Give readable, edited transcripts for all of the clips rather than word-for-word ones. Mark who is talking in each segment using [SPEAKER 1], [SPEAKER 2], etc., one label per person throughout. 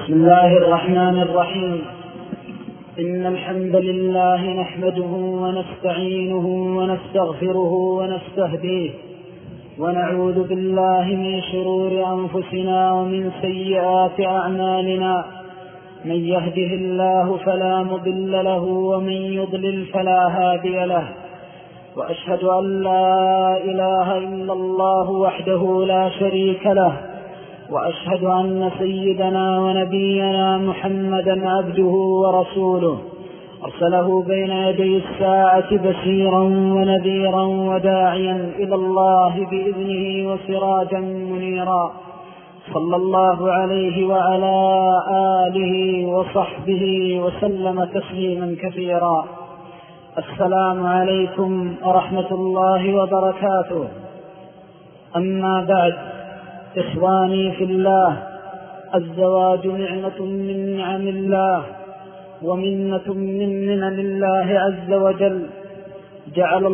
[SPEAKER 1] بسم الله الرحمن الرحيم. إن الحمد لله نحمده ونستعينه ونستغفره ونستهديه ونعوذ بالله من شرور أنفسنا ومن سيئات أعمالنا. من يهده الله فلا مضل له ومن يضلل فلا هادي له. وأشهد أن لا إله إلا الله وحده لا شريك له، وأشهد أن سيدنا ونبينا محمدا عبده ورسوله، أرسله بين يدي الساعة بشيرا ونذيرا وداعيا إلى الله بإذنه وسراجا منيرا. صلى الله عليه وعلى آله وصحبه وسلم تسليما كثيرا. السلام عليكم ورحمة الله وبركاته. أما بعد، إخواني في الله، الزواج نعمة من نعم الله ومنة من منن الله عز وجل. جعله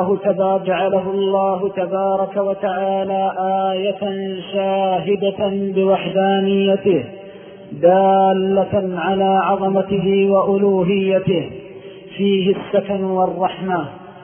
[SPEAKER 1] الله تبارك وتعالى آية شاهدة بوحدانيته، دالة على عظمته وألوهيته، فيه السكن والرحمة،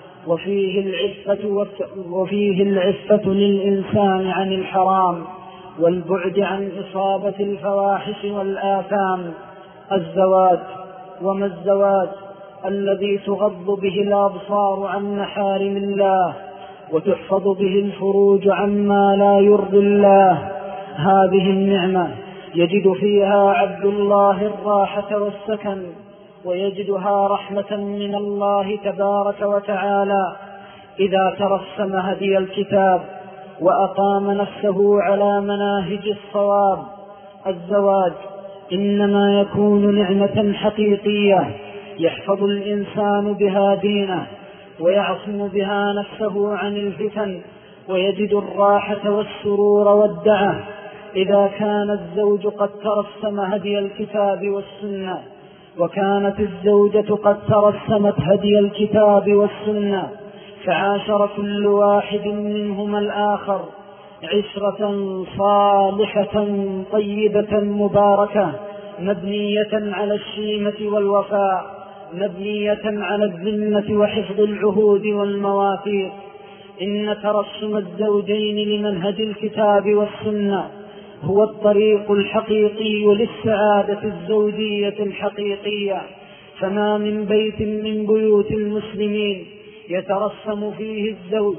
[SPEAKER 1] وفيه العفة للإنسان عن الحرام والبعد عن إصابة الفواحش والآثام. الزواج، وما الزواج؟ الذي تغض به الأبصار عن محارم الله وتحفظ به الفروج عما لا يرضي الله. هذه النعمة يجد فيها عبد الله الراحة والسكن، ويجدها رحمة من الله تبارك وتعالى إذا ترسم هدي الكتاب وأقام نفسه على مناهج الصواب. الزواج إنما يكون نعمة حقيقية يحفظ الإنسان بها دينه ويعصم بها نفسه عن الفتن، ويجد الراحة والسرور والدعة إذا كان الزوج قد ترسم هدي الكتاب والسنة، وكانت الزوجة قد ترسمت هدي الكتاب والسنة، فعاشر كل واحد منهما الآخر عشرة صالحة طيبة مباركة، مبنية على الشيمة والوفاء، مبنية على الذمة وحفظ العهود والمواثيق. إن ترسم الزوجين لمنهج الكتاب والسنة هو الطريق الحقيقي للسعادة الزوجية الحقيقية. فما من بيت من بيوت المسلمين يترسم فيه الزوج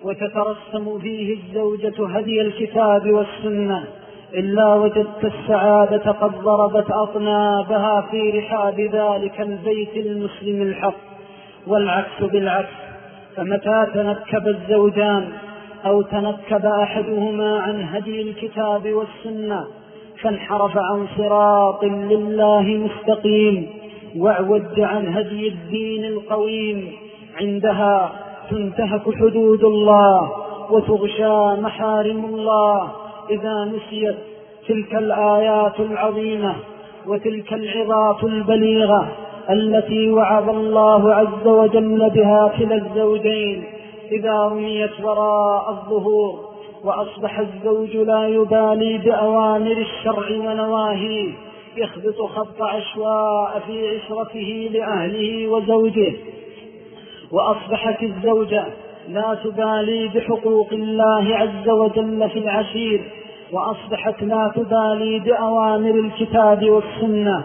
[SPEAKER 1] وتترسم فيه الزوجة هدي الكتاب والسنة إلا وجدت السعادة قد ضربت أطنابها في رحاب ذلك البيت المسلم الحق. والعكس بالعكس، فمتى تنكب الزوجان أو تنكب أحدهما عن هدي الكتاب والسنة فانحرف عن صراط لله مستقيم واعوج عن هدي الدين القويم، عندها تنتهك حدود الله وتغشى محارم الله إذا نسيت تلك الآيات العظيمة وتلك العظات البليغة التي وعظ الله عز وجل بها كلا الزوجين إذا رميت وراء الظهور، وأصبح الزوج لا يبالي بأوامر الشرع ونواهيه، يخبط خبط عشواء في عشرته لأهله وزوجه. وأصبحت الزوجة لا تبالي بحقوق الله عز وجل في العشير، وأصبحت لا تبالي بأوامر الكتاب والسنة.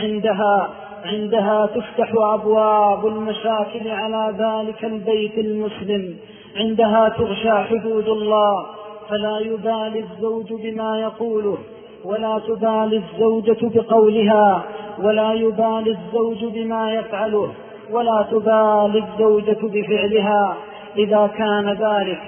[SPEAKER 1] عندها تفتح أبواب المشاكل على ذلك البيت المسلم، عندها تغشى حدود الله، فلا يبالي الزوج بما يقوله، ولا تبالي الزوجة بقولها، ولا يبالي الزوج بما يفعله، ولا تبالي الزوجة بفعلها. إذا كان ذلك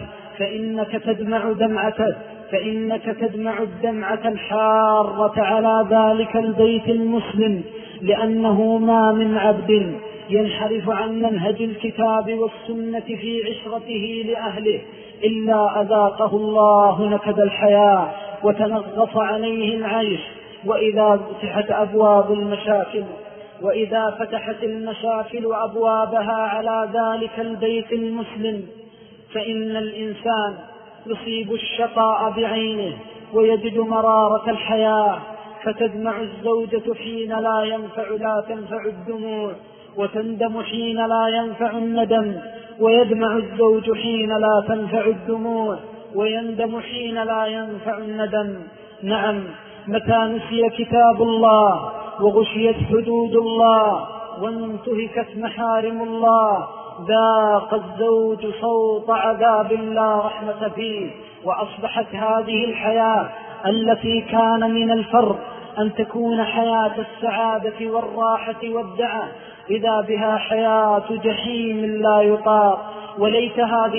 [SPEAKER 1] فإنك تدمع الدمعة الحارة على ذلك البيت المسلم، لأنه ما من عبد ينحرف عن منهج الكتاب والسنة في عشرته لأهله إلا أذاقه الله نكد الحياة وتنغص عليه العيش. وإذا فتحت المشاكل أبوابها على ذلك البيت المسلم فإن الإنسان يصيب الشقاء بعينه ويجد مرارة الحياة، فتدمع الزوجة حين لا تنفع الدموع، وتندم حين لا ينفع الندم، ويدمع الزوج حين لا تنفع الدموع، ويندم حين لا ينفع الندم. نعم، متى نسي كتاب الله وغشيت حدود الله وانتهكت محارم الله ذاق الزوج صوت عذاب لا رحمة فيه. وأصبحت هذه الحياة التي كان من الفرض أن تكون حياة السعادة والراحة والدعة إذا بها حياة جحيم لا يطاق. وليت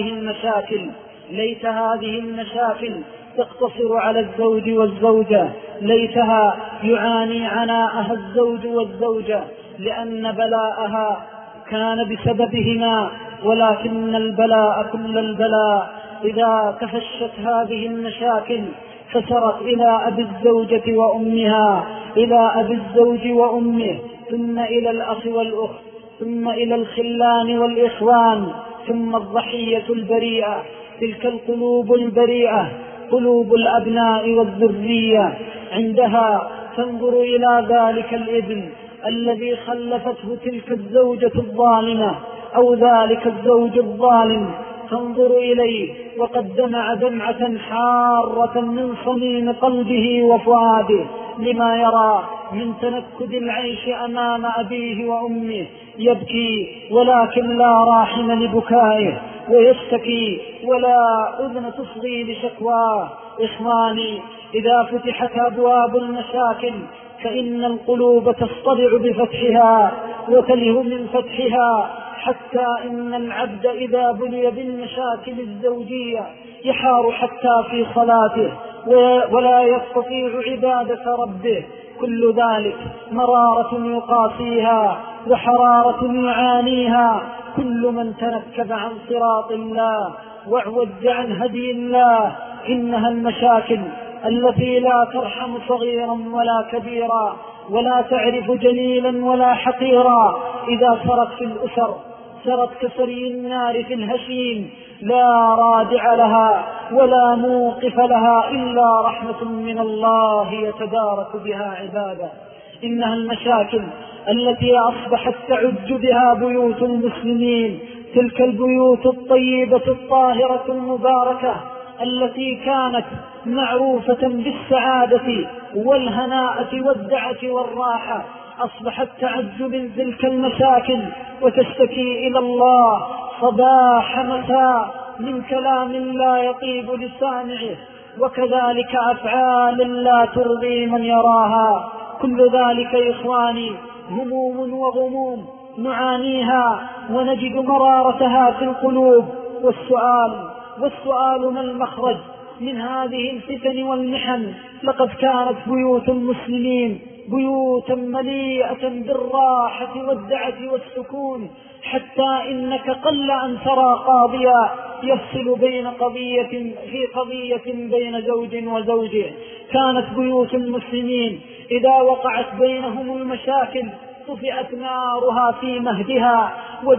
[SPEAKER 1] هذه المشاكل تقتصر على الزوج والزوجة، ليتها يعاني عناءها الزوج والزوجة، لأن بلاءها كان بسببهما، ولكن البلاء كل البلاء إذا تفشت هذه المشاكل فسرت إلى أبي الزوجة وأمها، إلى أبي الزوج وأمه، ثم إلى الأخ والأخت، ثم إلى الخلان والإخوان، ثم الضحية البريئة. تلك القلوب البريئة قلوب الأبناء والذرية، عندها تنظر إلى ذلك الابن الذي خلفته تلك الزوجة الظالمة أو ذلك الزوج الظالم، تنظر إليه وقد دمع دمعة حارة من صميم قلبه وفؤاده لما يرى من تنكد العيش أمام أبيه وأمه. يبكي ولكن لا راحم لبكائه، ويشتكي ولا أذن تصغي لشكواه. إخواني، إذا فتحت أبواب المشاكل فإن القلوب تصطدع بفتحها وتله من فتحها، حتى إن العبد إذا بلي بالمشاكل الزوجية يحار حتى في صلاته ولا يستطيع عبادة ربه. كل ذلك مرارة يقاسيها وحرارة يعانيها كل من تنكب عن صراط الله واعوج عن هدي الله. إنها المشاكل التي لا ترحم صغيرا ولا كبيرا، ولا تعرف جليلا ولا حقيرا. إذا سرت في الأسر سرت كسري النار في الهشيم، لا رادع لها ولا موقف لها إلا رحمة من الله يتدارك بها عباده. إنها المشاكل التي أصبحت تعج بها بيوت المسلمين، تلك البيوت الطيبة الطاهرة المباركة التي كانت معروفة بالسعادة والهناءة والدعة والراحة، أصبحت تعج من تلك المشاكل وتشتكي إلى الله صباح مساء من كلام لا يطيب لسامعه، وكذلك أفعال لا ترضي من يراها. كل ذلك إخواني هموم وغموم نعانيها ونجد مرارتها في القلوب. والسؤال ما المخرج من هذه الفتن والمحن؟ لقد كانت بيوت المسلمين بيوتا مليئة بالراحة والدعة والسكون، حتى إنك قل أن ترى قاضيا يفصل بين قضية بين زوج وزوجه. كانت بيوت المسلمين إذا وقعت بينهم المشاكل طفئت نارها في مهدها،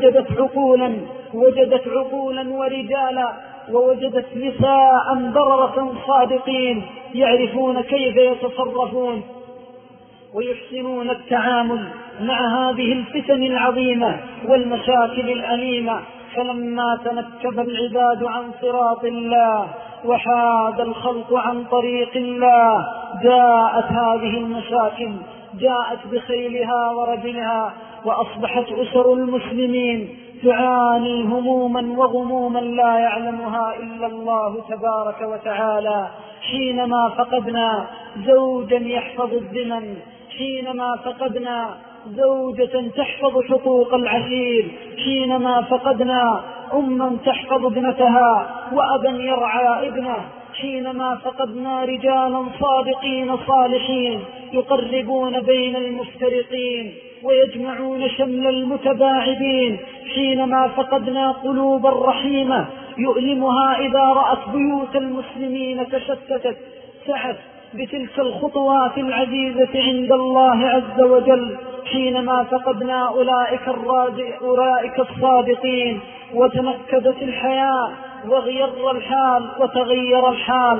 [SPEAKER 1] وجدت عقولا ورجالا، ووجدت نساء بررة صادقين يعرفون كيف يتصرفون ويحسنون التعامل مع هذه الفتن العظيمة والمشاكل الأليمة. فلما تنكب العباد عن صراط الله وحاد الخلق عن طريق الله جاءت هذه المشاكل، جاءت بخيلها ورجلها، وأصبحت أسر المسلمين تعاني هموما وغموما لا يعلمها إلا الله تبارك وتعالى. حينما فقدنا زوجا يحفظ الذمم، حينما فقدنا زوجة تحفظ حقوق العشير، حينما فقدنا أما تحفظ ابنتها وأبا يرعى ابنه، حينما فقدنا رجالا صادقين صالحين يقربون بين المفترقين ويجمعون شمل المتباعدين، حينما فقدنا قلوبا رحيمة يؤلمها إذا رأت بيوت المسلمين تشتتت، سعت بتلك الخطوات العزيزة عند الله عز وجل، حينما فقدنا أولئك الصادقين وتنكدت الحياة وتغير الحال،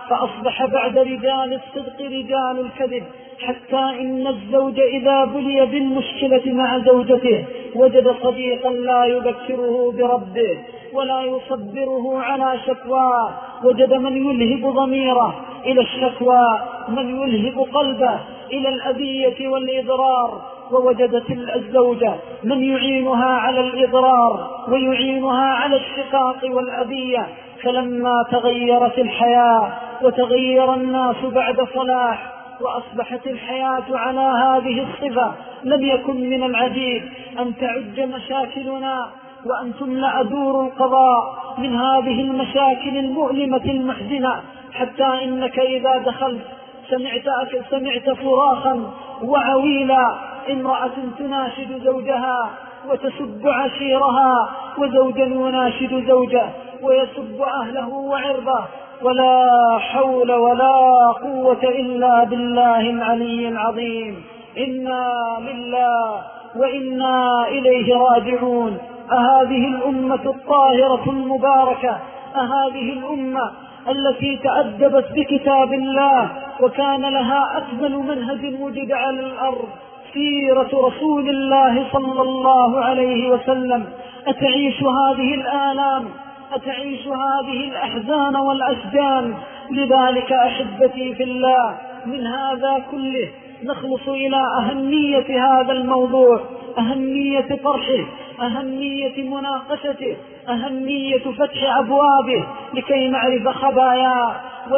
[SPEAKER 1] فأصبح بعد رجال الصدق رجال الكذب، حتى إن الزوج إذا بلي بالمشكلة مع زوجته وجد صديقا لا يذكره بربه ولا يصبره على شكواه، وجد من يلهب ضميره إلى الشكوى، من يلهب قلبه إلى الأذية والإضرار، ووجدت الزوجة من يعينها على الإضرار ويعينها على الشقاق والأذية. فلما تغيرت الحياة وتغير الناس بعد صلاح وأصبحت الحياة على هذه الصفة، لم يكن من العجيب أن تعج مشاكلنا وأن تملأ دور القضاء من هذه المشاكل المؤلمة المحزنة، حتى إنك إذا دخلت سمعت صراخا وعويلا، امرأة تناشد زوجها وتسب عشيرها، وزوجا يناشد زوجه ويسب أهله وعرضه، ولا حول ولا قوة إلا بالله العلي العظيم. إنا لله وإنا إليه راجعون. أهذه الأمة الطاهرة المباركة، أهذه الأمة التي تأدبت بكتاب الله وكان لها أكمل منهج وجد على الأرض سيرة رسول الله صلى الله عليه وسلم، أتعيش هذه الآلام، أتعيش هذه الأحزان والأشجان؟ لذلك أحبتي في الله، من هذا كله نخلص إلى أهمية هذا الموضوع، أهمية طرحه، أهمية مناقشته، أهمية فتح أبوابه لكي نعرف خباياه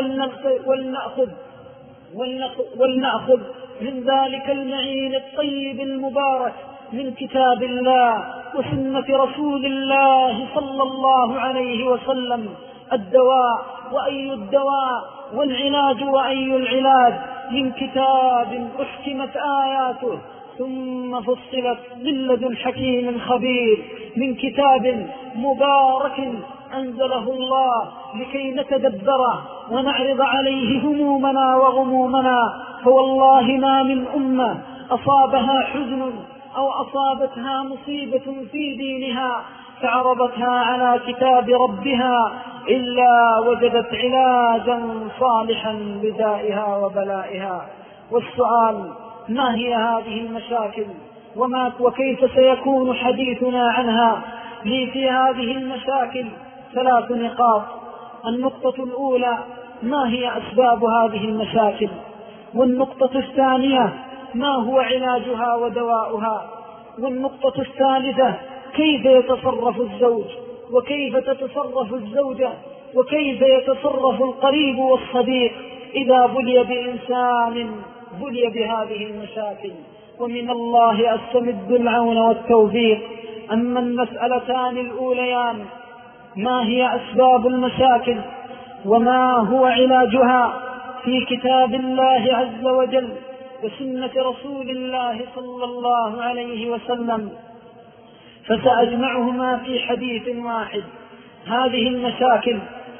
[SPEAKER 1] ولنأخذ من ذلك المعين الطيب المبارك من كتاب الله وسنة رسول الله صلى الله عليه وسلم الدواء وأي الدواء، والعلاج وأي العلاج، من كتاب أحكمت آياته ثم فصلت من لدن حكيم خبير، من كتاب مبارك أنزله الله لكي نتدبره ونعرض عليه همومنا وغمومنا. فوالله ما من أمة أصابها حزن أو أصابتها مصيبة في دينها فعرضتها على كتاب ربها إلا وجدت علاجا صالحا لدائها وبلائها. والسؤال: ما هي هذه المشاكل وكيف سيكون حديثنا عنها؟ لي في هذه المشاكل 3 نقاط. النقطة الأولى: ما هي أسباب هذه المشاكل؟ والنقطة الثانية: ما هو علاجها ودواؤها؟ والنقطة الثالثة: كيف يتصرف الزوج وكيف تتصرف الزوجة وكيف يتصرف القريب والصديق إذا بلي بإنسان بلي بهذه المشاكل. ومن الله أستمد العون والتوفيق. أما المسألتان الأوليان: ما هي أسباب المشاكل وما هو علاجها، في كتاب الله عز وجل وسنة رسول الله صلى الله عليه وسلم، فسأجمعهما في حديث واحد. هذه المشاكل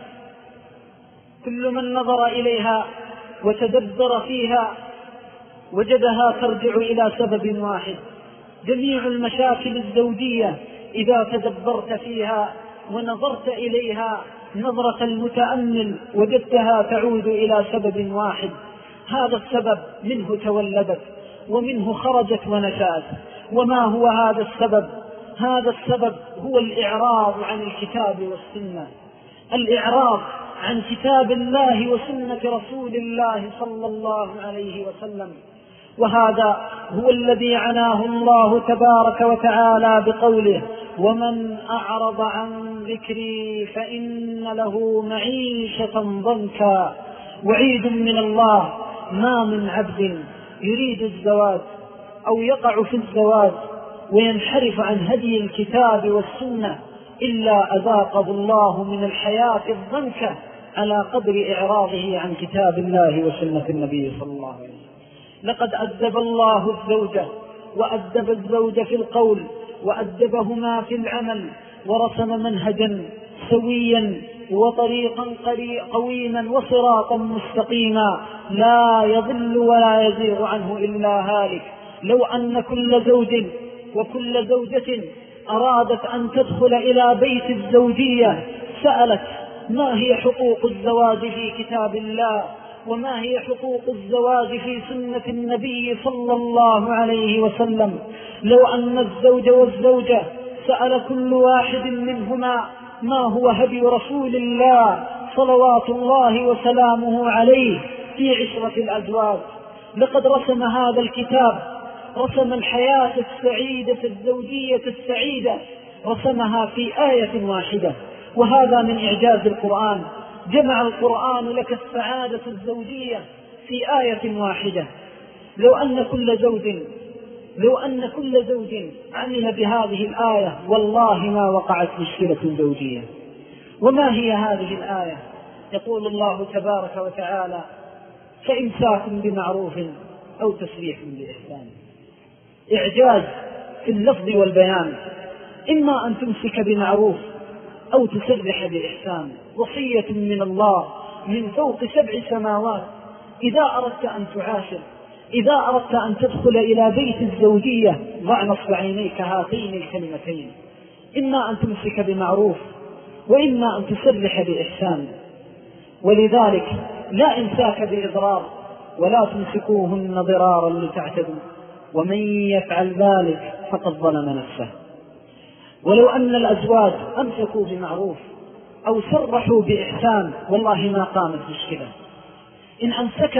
[SPEAKER 1] كل من نظر إليها وتدبر فيها وجدها ترجع إلى سبب واحد. جميع المشاكل الزوجية إذا تدبرت فيها ونظرت إليها نظرة المتأمل وجدتها تعود إلى سبب واحد. هذا السبب منه تولدت ومنه خرجت ونشأت. وما هو هذا السبب؟ هذا السبب هو الإعراض عن الكتاب والسنة، الإعراض عن كتاب الله وسنة رسول الله صلى الله عليه وسلم. وهذا هو الذي عناه الله تبارك وتعالى بقوله: ومن أعرض عن ذكري فإن له معيشة ضنكا. وعيد من الله: ما من عبد يريد الزواج أو يقع في الزواج وينحرف عن هدي الكتاب والسنة إلا أذاقه الله من الحياة الضنكة على قدر إعراضه عن كتاب الله وسنة النبي صلى الله عليه وسلم. لقد أدب الله الزوجة وأدب الزوج في القول وأدبهما في العمل، ورسم منهجا سويا وطريقا قويما وصراطا مستقيما لا يضل ولا يزيغ عنه إلا هالك. لو أن كل زوج وكل زوجة أرادت أن تدخل إلى بيت الزوجية سألت ما هي حقوق الزواج في كتاب الله، وما هي حقوق الزواج في سنة النبي صلى الله عليه وسلم. لو أن الزوج والزوجة سأل كل واحد منهما ما هو هدي رسول الله صلوات الله وسلامه عليه في عشرة الأزواج، لقد رسم هذا الكتاب، رسم الحياة السعيدة الزوجية السعيدة، رسمها في آية واحدة. وهذا من إعجاز القرآن، جمع القرآن لك السعادة الزوجية في آية واحدة. لو أن كل زوج عمل بهذه الآية والله ما وقعت مشكلة زوجية. وما هي هذه الآية؟ يقول الله تبارك وتعالى: فإمساك بمعروف أو تسريح بإحسان. إعجاز في اللفظ والبيان، إما أن تمسك بمعروف أو تسرح بإحسان، وصية من الله من فوق 7 سماوات. إذا أردت أن تعاشر، إذا أردت أن تدخل إلى بيت الزوجية، ضع نصب عينيك هاتين الكلمتين: إما أن تمسك بمعروف وإما أن تسرح بإحسان. ولذلك لا إمساك بإضرار، ولا تمسكوهن ضرارا لتعتدوا، ومن يفعل ذلك فقد ظلم نفسه. ولو أن الأزواج أمسكوا بمعروف أو سرحوا بإحسان والله ما قامت مشكلة. إن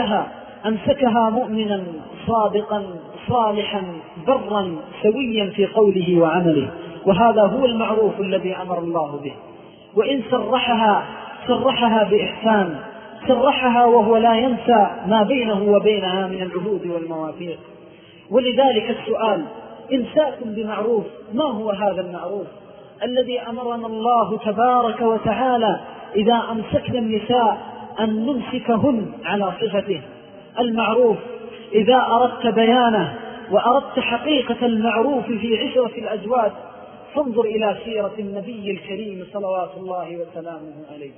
[SPEAKER 1] أمسكها مؤمنا صادقا صالحا برا سويا في قوله وعمله، وهذا هو المعروف الذي أمر الله به. وإن سرحها بإحسان، سرحها وهو لا ينسى ما بينه وبينها من العهود والمواثيق. ولذلك السؤال: إمساك بمعروف، ما هو هذا المعروف الذي أمرنا الله تبارك وتعالى إذا أمسكنا النساء أن نمسكهن على صفته؟ المعروف إذا أردت بيانه وأردت حقيقة المعروف في عشرة الأزواج فانظر إلى سيرة النبي الكريم صلوات الله وسلامه عليه.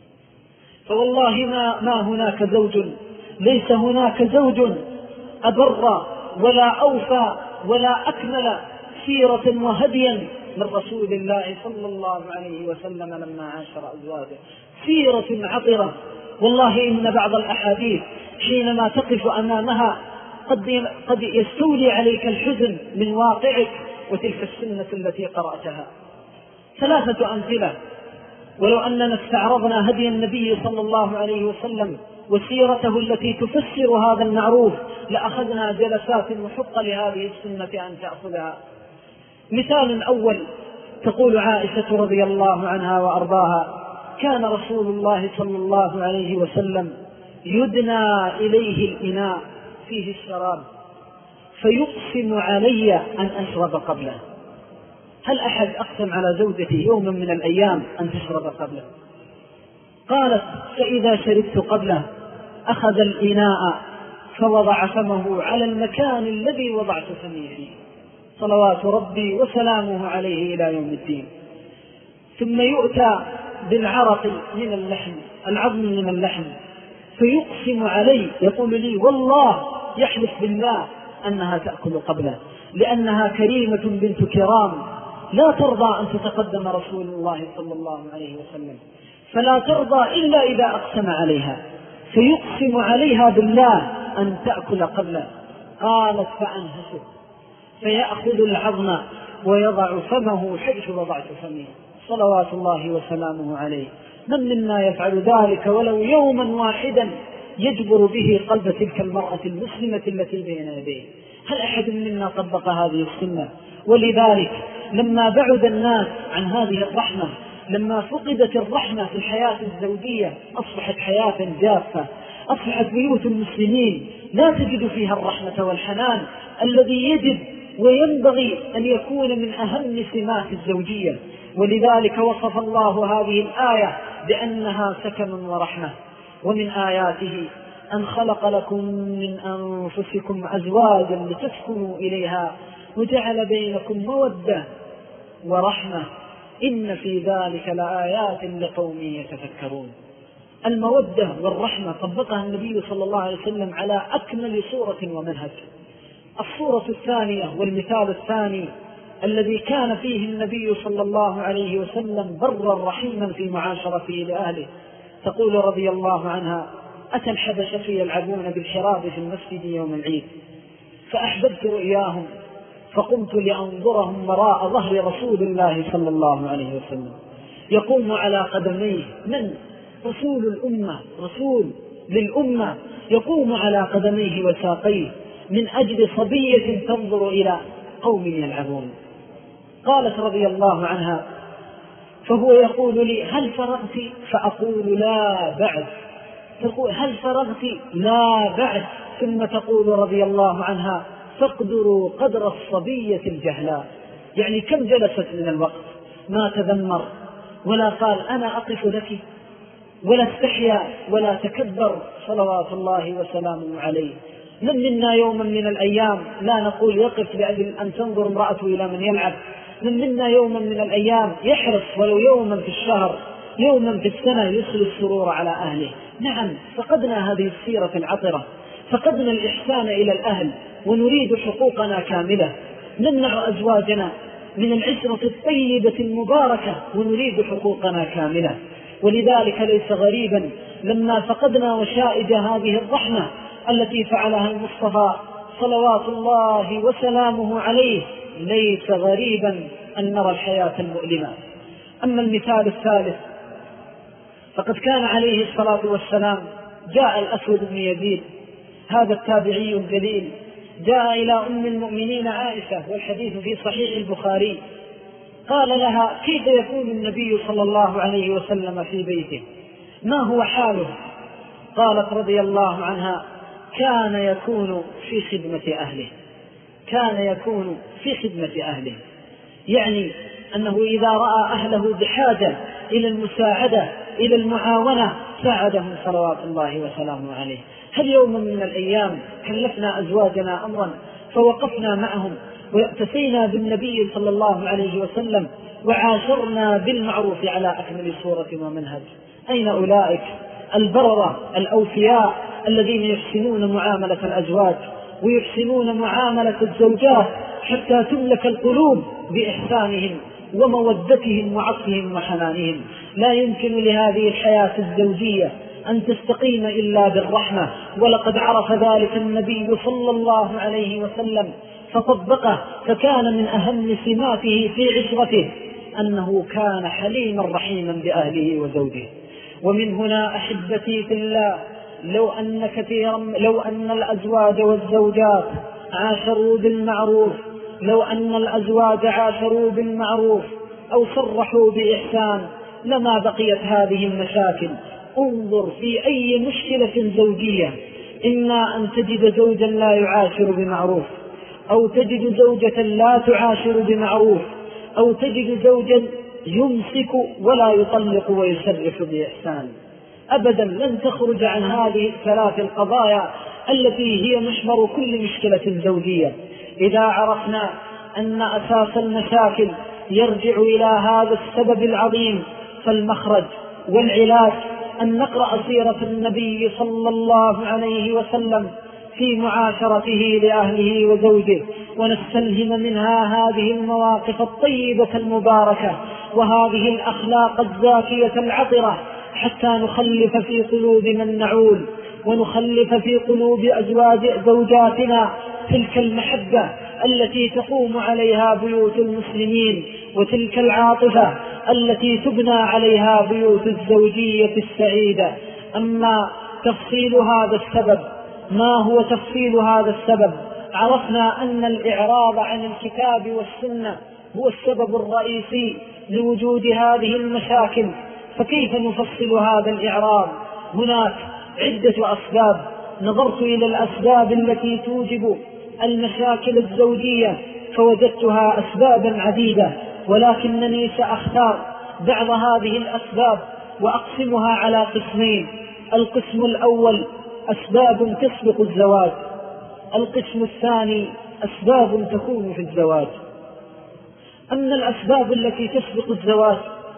[SPEAKER 1] فوالله ما هناك زوج، ليس هناك زوج أبر ولا أوفى ولا أكمل سيرة وهديا من رسول الله صلى الله عليه وسلم لما عاشر أزواجه. سيرة عطرة، والله إن بعض الأحاديث حينما تقف أمامها قد يستولي عليك الحزن من واقعك وتلك السنة التي قرأتها. 3 أمثلة، ولو أننا استعرضنا هدي النبي صلى الله عليه وسلم وسيرته التي تفسر هذا المعروف لأخذنا جلسات محقة لهذه السنة أن تأخذها. مثال أول، تقول عائشة رضي الله عنها وأرضاها: كان رسول الله صلى الله عليه وسلم يدنى إليه الإناء فيه الشراب فيقسم علي أن أشرب قبله. هل أحد أقسم على زوجته يوما من الأيام أن تشرب قبله؟ قالت: فإذا شربت قبله أخذ الإناء فوضع فمه على المكان الذي وضعت فمي فيه، صلوات ربي وسلامه عليه إلى يوم الدين. ثم يؤتى بالعرق من اللحم، العظم من اللحم، فيقسم علي، يقول لي والله، يحلف بالله أنها تأكل قبله، لأنها كريمة بنت كرام لا ترضى أن تتقدم رسول الله صلى الله عليه وسلم، فلا ترضى إلا إذا أقسم عليها، فيقسم عليها بالله أن تأكل قبله. قالت: فأنهشه فيأخذ العظم ويضع فمه حيث وضعت فمه، صلوات الله وسلامه عليه. من منا يفعل ذلك ولو يوما واحدا يجبر به قلب تلك المرأة المسلمة التي بين يديه؟ هل أحد منا طبق هذه السنة؟ ولذلك لما بعد الناس عن هذه الرحمة، لما فقدت الرحمة في الحياة الزوجية، أصبحت حياة جافة، أصبحت بيوت المسلمين لا تجد فيها الرحمة والحنان الذي يجب وينبغي أن يكون من أهم سمات الزوجية. ولذلك وصف الله هذه الآية بأنها سكن ورحمة. ومن آياته أن خلق لكم من أنفسكم أزواجا لتسكنوا إليها وجعل بينكم مودة ورحمة إن في ذلك لآيات لقوم يتفكرون. المودة والرحمة طبقها النبي صلى الله عليه وسلم على أكمل صورة ومنهج. الصورة الثانية والمثال الثاني الذي كان فيه النبي صلى الله عليه وسلم برا رحيما في معاشرته لأهله. تقول رضي الله عنها: أتى الحبشة يلعبون بالحراب في المسجد يوم العيد، فأحببت رؤياهم فقمت لأنظرهم وراء ظهر رسول الله صلى الله عليه وسلم يقوم على قدميه. من؟ رسول الأمة، رسول للأمة، يقوم على قدميه وساقيه من أجل صبية تنظر إلى قوم يلعبون. قالت رضي الله عنها: فهو يقول لي: هل فرغت؟ فأقول: لا بعد. تقول: هل فرغت؟ لا بعد. ثم تقول رضي الله عنها: فاقدروا قدر الصبية الجهلاء. يعني كم جلست من الوقت، ما تذمر ولا قال أنا أقف لك، ولا استحيا ولا تكبر، صلوات الله وسلامه عليه. من منا يوما من الأيام، لا نقول يقف لأجل أن تنظر امرأته إلى من يلعب، من منا يوما من الأيام يحرص ولو يوما في الشهر، يوما في السنة، يدخل السرور على أهله. نعم، فقدنا هذه السيرة العطرة، فقدنا الإحسان إلى الأهل، ونريد حقوقنا كاملة. نمنع أزواجنا من العشرة الطيبة المباركة ونريد حقوقنا كاملة. ولذلك ليس غريبا لما فقدنا وشائج هذه الرحمة التي فعلها المصطفى صلوات الله وسلامه عليه، ليس غريبا أن نرى الحياة المؤلمة. أما المثال الثالث، فقد كان عليه الصلاة والسلام جاء الأسود بن يزيد، هذا التابعي الجليل، جاء إلى أم المؤمنين عائشة، والحديث في صحيح البخاري، قال لها: كيف يكون النبي صلى الله عليه وسلم في بيته؟ ما هو حاله؟ قالت رضي الله عنها: كان يكون في خدمة أهله، كان يكون في خدمة أهله. يعني أنه إذا رأى أهله بحاجة إلى المساعدة إلى المعاونة ساعدهم صلوات الله وسلامه عليه. هل يوم من الأيام كلفنا أزواجنا أمرا فوقفنا معهم واتسينا بالنبي صلى الله عليه وسلم وعاشرنا بالمعروف على أكمل صورة ومنهج؟ أين أولئك البررة الأوفياء الذين يحسنون معاملة الأزواج ويحسنون معاملة الزوجات حتى تملك القلوب بإحسانهم ومودتهم وعطفهم وحنانهم؟ لا يمكن لهذه الحياة الزوجية أن تستقيم إلا بالرحمة، ولقد عرف ذلك النبي صلى الله عليه وسلم فطبقه، فكان من أهم سماته في عشرته أنه كان حليما رحيما بأهله وزوجه. ومن هنا أحبتي في الله، لو أن الأزواج والزوجات عاشروا بالمعروف، لو أن الأزواج عاشروا بالمعروف أو صرحوا بإحسان لما بقيت هذه المشاكل. انظر في أي مشكلة زوجية، إما أن تجد زوجا لا يعاشر بمعروف، أو تجد زوجة لا تعاشر بمعروف، أو تجد زوجا يمسك ولا يطلق ويسرح بإحسان. أبدا لن تخرج عن هذه الثلاث القضايا التي هي محور كل مشكلة زوجية. إذا عرفنا أن أساس المشاكل يرجع إلى هذا السبب العظيم، فالمخرج والعلاج أن نقرأ سيرة النبي صلى الله عليه وسلم في معاشرته لأهله وزوجه، ونستلهم منها هذه المواقف الطيبة المباركة وهذه الأخلاق الزاكية العطرة، حتى نخلف في قلوب من نعول، ونخلف في قلوب زوجاتنا تلك المحبة التي تقوم عليها بيوت المسلمين، وتلك العاطفة التي تبنى عليها بيوت الزوجية السعيدة. أما تفصيل هذا السبب، ما هو تفصيل هذا السبب؟ عرفنا أن الإعراض عن الكتاب والسنة هو السبب الرئيسي لوجود هذه المشاكل. فكيف نفصل هذا الإعراض؟ هناك عدة أسباب. نظرت إلى الأسباب التي توجب المشاكل الزوجية فوجدتها أسبابا عديدة، ولكنني سأختار بعض هذه الأسباب وأقسمها على قسمين. القسم الأول أسباب تسبق الزواج، القسم الثاني أسباب تكون في الزواج. أما الأسباب التي تسبق الزواج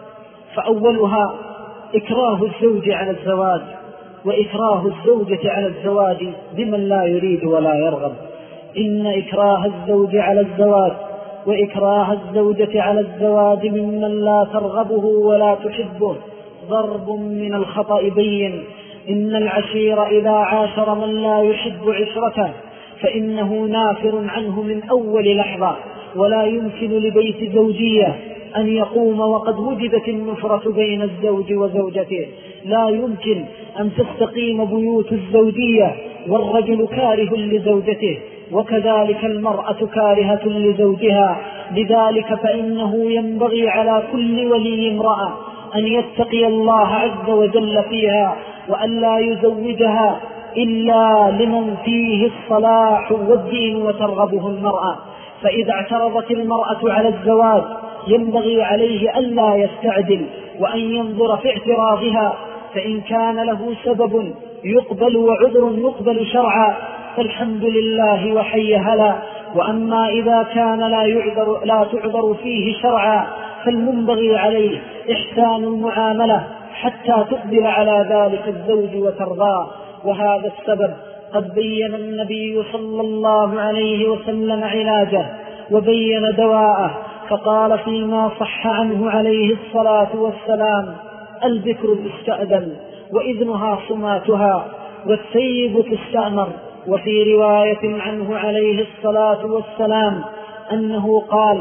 [SPEAKER 1] فأولها إكراه الزوج على الزواج، وإكراه الزوجة على الزواج بمن لا يريد ولا يرغب. إن إكراه الزوج على الزواج وإكراه الزوجة على الزواج ممن لا ترغبه ولا تحبه ضرب من الخطأ بين. إن العشير إذا عاشر من لا يحب عشرته فإنه نافر عنه من أول لحظة، ولا يمكن لبيت زوجية أن يقوم وقد وجدت النفرة بين الزوج وزوجته. لا يمكن أن تستقيم بيوت الزوجية والرجل كاره لزوجته، وكذلك المرأة كارهة لزوجها. لذلك فإنه ينبغي على كل ولي امرأة أن يتقي الله عز وجل فيها، وأن لا يزوجها إلا لمن فيه الصلاح والدين وترغبه المرأة. فإذا اعترضت المرأة على الزواج ينبغي عليه ألا يستعجل، وأن ينظر في اعتراضها، فإن كان له سبب يقبل وعذر يقبل شرعا فالحمد لله وحي هلا. وأما إذا كان لا تعذر فيه شرعا فالمنبغي عليه إحسان المعاملة حتى تقبل على ذلك الزوج وترضاه. وهذا السبب قد بين النبي صلى الله عليه وسلم علاجه وبين دواءه، فقال فيما صح عنه عليه الصلاة والسلام: البكر تستأذن وإذنها صماتها، والثيب تستأمر. وفي رواية عنه عليه الصلاة والسلام أنه قال: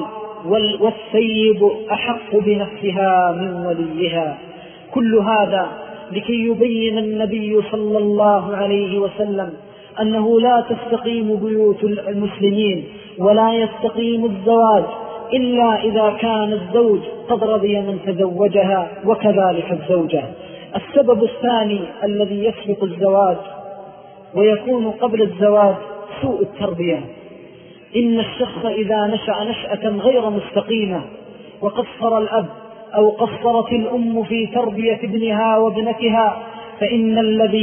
[SPEAKER 1] والثيب أحق بنفسها من وليها. كل هذا لكي يبين النبي صلى الله عليه وسلم أنه لا تستقيم بيوت المسلمين ولا يستقيم الزواج إلا إذا كان الزوج قد رضي من تزوجها، وكذلك الزوجة. السبب الثاني الذي يسبق الزواج ويكون قبل الزواج سوء التربية. إن الشخص إذا نشأ نشأة غير مستقيمة وقصر الأب أو قصرت الأم في تربية ابنها وابنتها فإن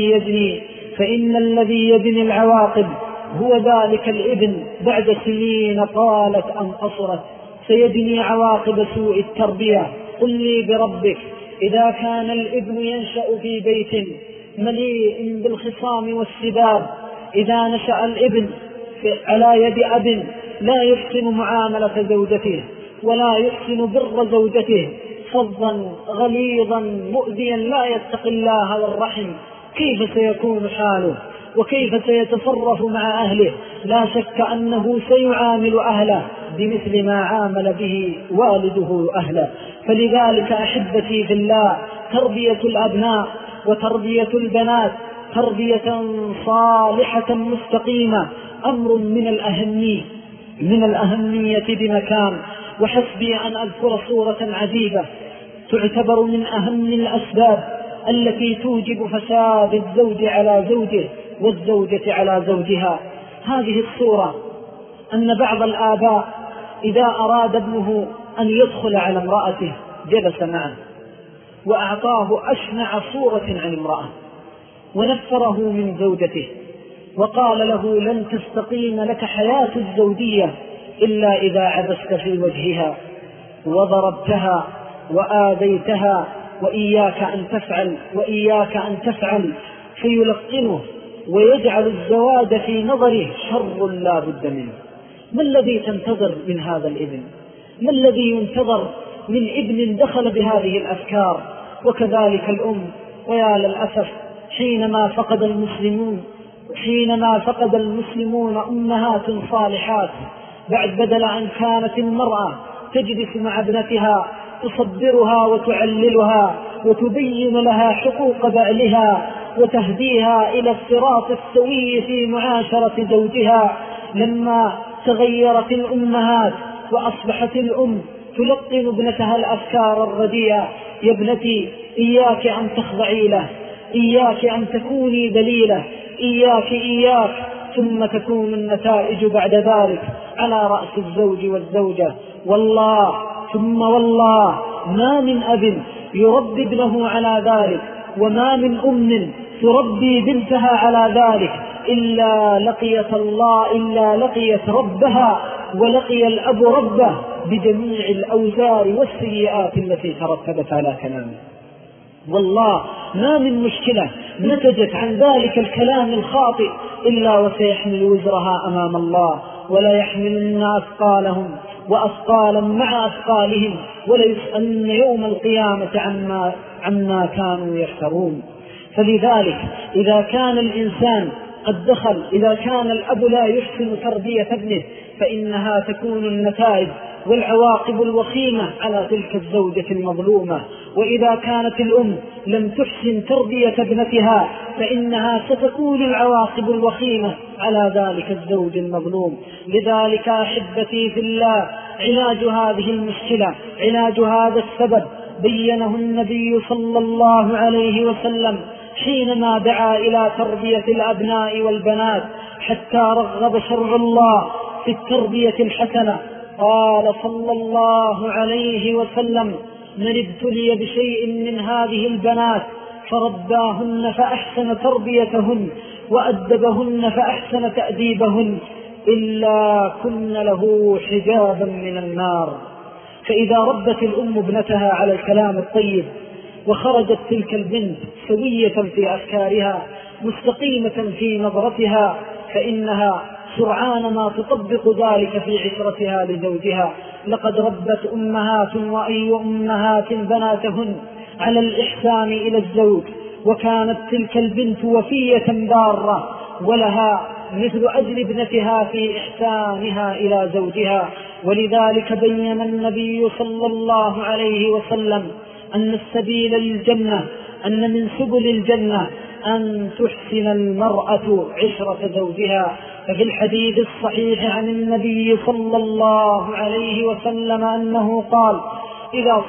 [SPEAKER 1] الذي يبني العواقب هو ذلك الابن بعد سنين طالت أم قصرت، سيبني عواقب سوء التربية. قل لي بربك إذا كان الابن ينشأ في بيت مليء بالخصام والسباب، إذا نشأ الابن على يد أب لا يحسن معاملة زوجته ولا يحسن بر زوجته، فظا غليظا مؤذيا لا يتقي الله والرحم، كيف سيكون حاله وكيف سيتصرف مع أهله؟ لا شك أنه سيعامل أهله بمثل ما عامل به والده أهله. فلذلك أحبتي في الله، تربية الأبناء وتربية البنات تربية صالحة مستقيمة أمر من الأهمية بمكان. وحسبي أن أذكر صورة عجيبة تعتبر من أهم الأسباب التي توجب فساد الزوج على زوجه والزوجة على زوجها. هذه الصورة أن بعض الآباء إذا أراد ابنه أن يدخل على امرأته جلس معه وأعطاه أشنع صورة عن امرأة ونفره من زوجته وقال له: لن تستقيم لك حياة الزوجية إلا إذا عبست في وجهها وضربتها وآذيتها، وإياك أن تفعل وإياك أن تفعل، فيلقنه ويجعل الزواج في نظره شر لا بد منه. ما الذي تنتظر من هذا الابن؟ ما الذي ينتظر من ابن دخل بهذه الأفكار؟ وكذلك الأم. ويا للأسف حينما فقد المسلمون أمهات صالحات، بدل أن كانت المرأة تجلس مع ابنتها تصبرها وتعللها وتبين لها حقوق بعلها وتهديها إلى الصراط السوي في معاشرة زوجها، لما تغيرت الأمهات وأصبحت الأم تلقن ابنتها الأفكار الرديئة: يا ابنتي إياك أن تخضعي له، إياك أن تكوني ذليلة، إياك، ثم تكون النتائج بعد ذلك على رأس الزوج والزوجة. والله ثم والله ما من أب يربي ابنه على ذلك، وما من أم تربي بنتها على ذلك، إلا لقيت ربها ولقي الأب ربه بجميع الأوزار والسيئات التي ترتبت على كلامه. والله ما من مشكلة نتجت عن ذلك الكلام الخاطئ إلا وسيحمل وزرها أمام الله، ولا يحملن أثقالهم وأثقالا مع أثقالهم، وليسألن يوم القيامة عما كانوا يفترون. فلذلك إذا كان الإنسان قد دخل، إذا كان الأب لا يحسن تربية ابنه، فإنها تكون النتائج والعواقب الوخيمة على تلك الزوجة المظلومة. وإذا كانت الأم لم تحسن تربية ابنتها، فإنها ستكون العواقب الوخيمة على ذلك الزوج المظلوم. لذلك أحبتي في الله، علاج هذه المشكلة، علاج هذا السبب بينه النبي صلى الله عليه وسلم حينما دعا إلى تربية الأبناء والبنات، حتى رغب شرع الله في التربية الحسنة. قال صلى الله عليه وسلم: من ابتلي بشيء من هذه البنات فرباهن فأحسن تربيتهن وأدبهن فأحسن تأديبهن إلا كن له حجابا من النار. فإذا ربت الأم ابنتها على الكلام الطيب، وخرجت تلك البنت سوية في أفكارها، مستقيمة في نظرتها، فإنها سرعان ما تطبق ذلك في عشرتها لزوجها. لقد ربت أمهات وأي أمهات بناتهن على الإحسان إلى الزوج، وكانت تلك البنت وفية بارة، ولها مثل أجر ابنتها في إحسانها إلى زوجها. ولذلك بين النبي صلى الله عليه وسلم أن السبيل للجنة، أن من سبل الجنة أن تحسن المرأة عشرة زوجها. ففي الحديث الصحيح عن النبي صلى الله عليه وسلم أنه قال: إذا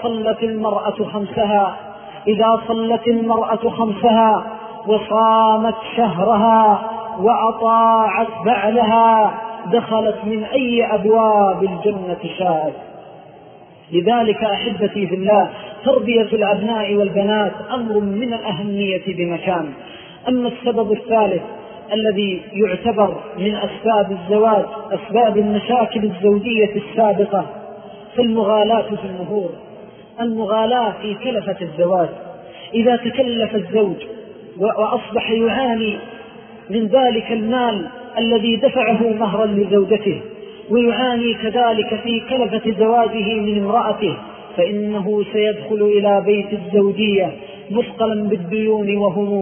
[SPEAKER 1] صلت المرأة خمسها وصامت شهرها وأطاعت بعلها دخلت من أي أبواب الجنة شاءت. لذلك أحبتي في الله، تربية الأبناء والبنات أمر من الأهمية بمكان. أما السبب الثالث الذي يعتبر من أسباب الزواج، أسباب المشاكل الزوجية السابقة، فالمغالاة في المهور، المغالاة في كلفة الزواج. إذا تكلف الزوج وأصبح يعاني من ذلك المال الذي دفعه مهرا لزوجته، ويعاني كذلك في كلفة زواجه من امرأته، فإنه سيدخل إلى بيت الزوجية مثقلا بالديون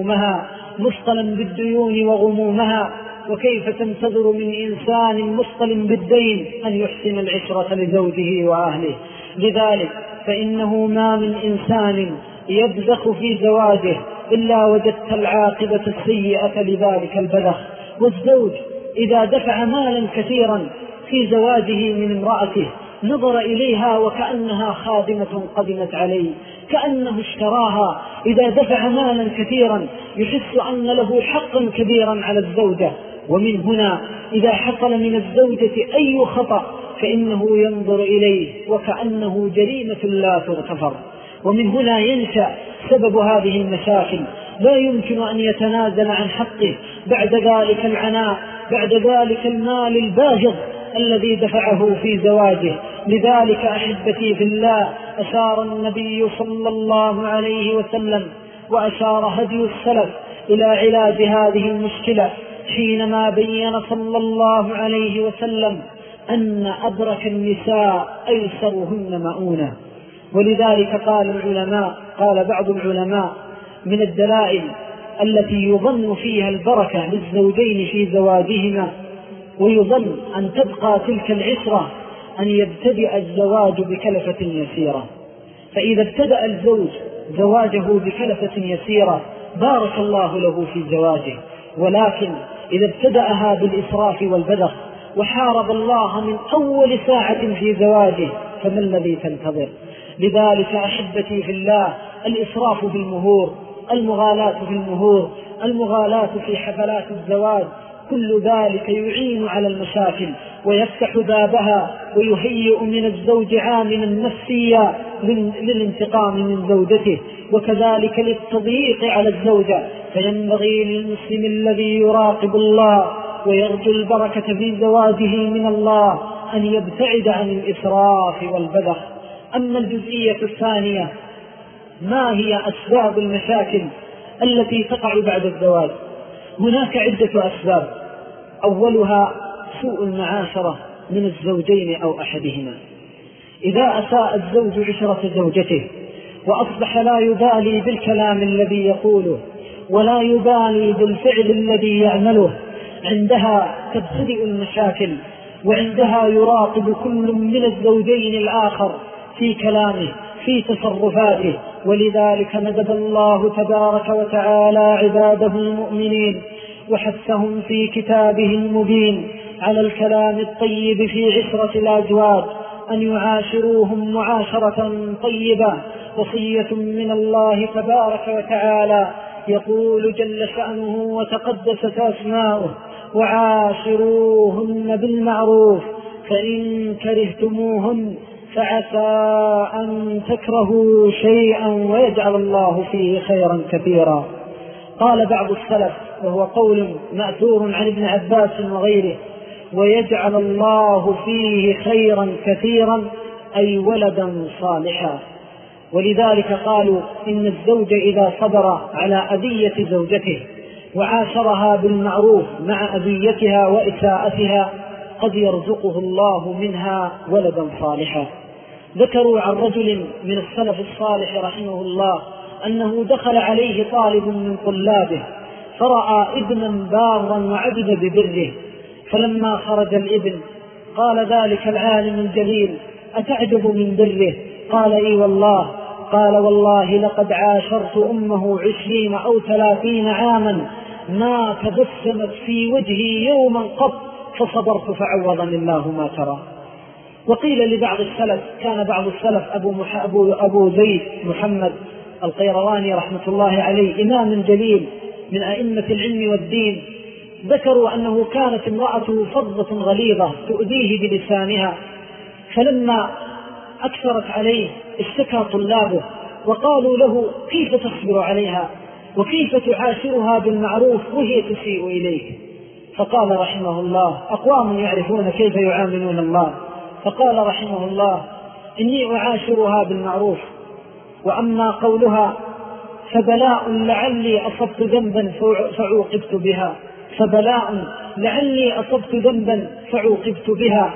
[SPEAKER 1] وغمومها. وكيف تنتظر من إنسان مثقل بالدين أن يحسن العشرة لزوجه وأهله؟ لذلك فإنه ما من إنسان يبذخ في زواجه إلا وجدت العاقبة السيئة لذلك البذخ. والزوج إذا دفع مالا كثيرا في زواجه من امرأته، نظر إليها وكأنها خادمة قدمت عليه، كأنه اشتراها. إذا دفع مالا كثيرا يحس أن له حقا كبيرا على الزوجة. ومن هنا إذا حصل من الزوجة أي خطأ فإنه ينظر إليه وكأنه جريمة لا تغتفر. ومن هنا ينشأ سبب هذه المشاكل، لا يمكن أن يتنازل عن حقه بعد ذلك العناء، بعد ذلك المال الباهظ الذي دفعه في زواجه. لذلك أحبتي في الله، أشار النبي صلى الله عليه وسلم وأشار هدي السلف إلى علاج هذه المشكلة حينما بين صلى الله عليه وسلم أن أبرك النساء أيسرهن مؤونة. ولذلك قال بعض العلماء من الدلائل التي يظن فيها البركة للزوجين في زواجهما ويظن أن تبقى تلك العشرة أن يبتدئ الزواج بكلفة يسيرة. فإذا ابتدأ الزوج زواجه بكلفة يسيرة بارك الله له في زواجه، ولكن إذا ابتدأها بالإسراف والبذخ وحارب الله من أول ساعة في زواجه فما الذي تنتظر؟ لذلك أحبتي في الله، الإسراف في المهور، المغالاة في المهور، المغالاة في حفلات الزواج، كل ذلك يعين على المشاكل ويفتح بابها ويهيئ من الزوج عاملا نفسيا للانتقام من زوجته، وكذلك للتضييق على الزوجة. فينبغي للمسلم الذي يراقب الله ويرجو البركة في زواجه من الله أن يبتعد عن الإسراف والبذخ. أما الجزئية الثانية، ما هي أسباب المشاكل التي تقع بعد الزواج؟ هناك عدة أسباب. أولها سوء المعاشرة من الزوجين أو أحدهما. إذا أساء الزوج عشرة زوجته وأصبح لا يبالي بالكلام الذي يقوله ولا يبالي بالفعل الذي يعمله، عندها تبتدئ المشاكل، وعندها يراقب كل من الزوجين الآخر في كلامه في تصرفاته. ولذلك ندب الله تبارك وتعالى عباده المؤمنين وحثهم في كتابه المبين على الكلام الطيب في عشرة الأزواج، أن يعاشروهم معاشرة طيبة، وصية من الله تبارك وتعالى. يقول جل شأنه وتقدست أسماؤه: وعاشروهن بالمعروف فإن كرهتموهن فعسى أن تكرهوا شيئا ويجعل الله فيه خيرا كثيرا. قال بعض السلف، وهو قول مأثور عن ابن عباس وغيره: ويجعل الله فيه خيرا كثيرا، أي ولدا صالحا. ولذلك قالوا إن الزوج إذا صبر على أذية زوجته وعاشرها بالمعروف مع أذيتها وإساءتها قد يرزقه الله منها ولدا صالحا. ذكروا عن رجل من السلف الصالح رحمه الله أنه دخل عليه طالب من طلابه فرأى ابنا بارا وعجب ببره، فلما خرج الابن قال ذلك العالم الجليل: أتعجب من بره؟ قال: إي والله. قال: والله لقد عاشرت أمه 20 أو 30 عاما ما تبسمت في وجهي يوما قط، فصبرت فعوضني الله ما ترى. وقيل لبعض السلف، كان بعض السلف أبو زيد محمد القيرواني رحمة الله عليه إمام جليل من أئمة العلم والدين، ذكروا أنه كانت امرأته فظة غليظة تؤذيه بلسانها، فلما أكثرت عليه اشتكى طلابه وقالوا له: كيف تصبر عليها وكيف تعاشرها بالمعروف وهي تسيء إليك؟ فقال رحمه الله: أقوام يعرفون كيف يعاملون الله. فقال رحمه الله: إني أعاشرها بالمعروف، وأما قولها فبلاء لعلي أصبت ذنبا فعوقبت بها، فبلاء لعلي أصبت ذنبا فعوقبت بها،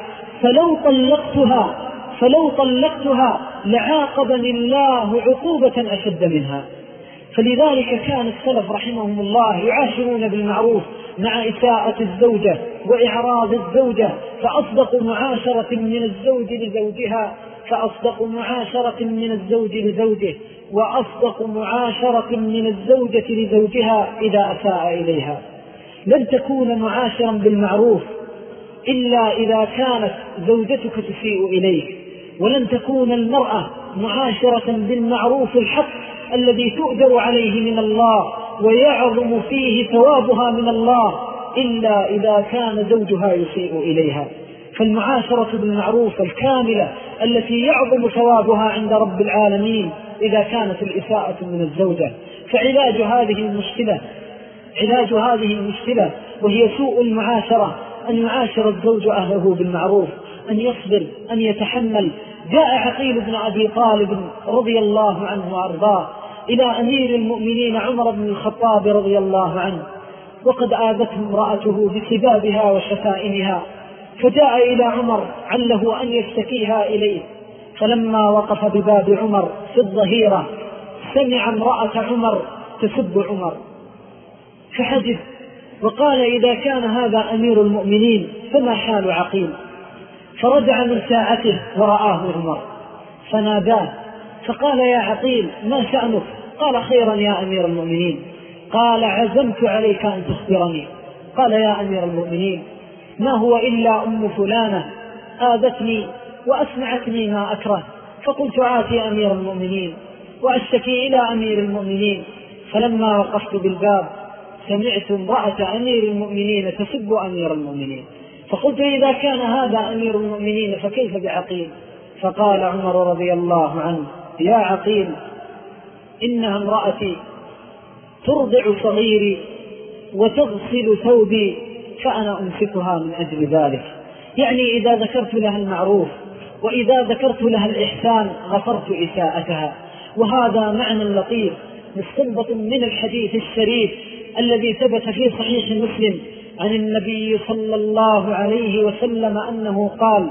[SPEAKER 1] فلو طلقتها لعاقبني الله عقوبة أشد منها. فلذلك كان السلف رحمهم الله يعاشرون بالمعروف مع إساءة الزوجة وإعراض الزوجة، فأصدق معاشرة من الزوج لزوجها، فأصدق معاشرة من الزوج لزوجه، وأصدق معاشرة من الزوجة لزوجها إذا أساء إليها. لن تكون معاشرا بالمعروف إلا إذا كانت زوجتك تسيء إليك، ولن تكون المرأة معاشرة بالمعروف الحق الذي تؤجر عليه من الله ويعظم فيه ثوابها من الله إلا إذا كان زوجها يسيء إليها. فالمعاشرة بالمعروف الكاملة التي يعظم ثوابها عند رب العالمين إذا كانت الإساءة من الزوجة. فعلاج هذه المشكلة وهي سوء المعاشرة أن يعاشر الزوج أهله بالمعروف، أن يصبر، أن يتحمل. جاء عقيل بن أبي طالب رضي الله عنه وأرضاه إلى أمير المؤمنين عمر بن الخطاب رضي الله عنه، وقد آذته امرأته بسبابها وشتائمها، فجاء إلى عمر عله أن يشتكيها إليه. فلما وقف بباب عمر في الظهيرة سمع امرأة عمر تسب عمر فحجب، وقال: إذا كان هذا أمير المؤمنين فما حال عقيل؟ فرجع من ساعته ورآه عمر فناداه فقال: يا عقيل ما شأنك؟ قال: خيرا يا أمير المؤمنين. قال: عزمت عليك أن تخبرني. قال: يا أمير المؤمنين ما هو إلا أم فلانة آذتني وأسمعتني ما أكره، فقلت آتي أمير المؤمنين وأشتكي إلى أمير المؤمنين. فلما وقفت بالباب سمعت امرأة أمير المؤمنين تسب أمير المؤمنين، فقلت: إذا كان هذا أمير المؤمنين فكيف بعقيل؟ فقال عمر رضي الله عنه: يا عقيل إنها امرأتي ترضع صغيري وتغسل ثوبي فأنا أمسكها من أجل ذلك. يعني إذا ذكرت لها المعروف وإذا ذكرت لها الإحسان غفرت إساءتها. وهذا معنى لطيف مستنبط من الحديث الشريف الذي ثبت في صحيح مسلم عن النبي صلى الله عليه وسلم أنه قال: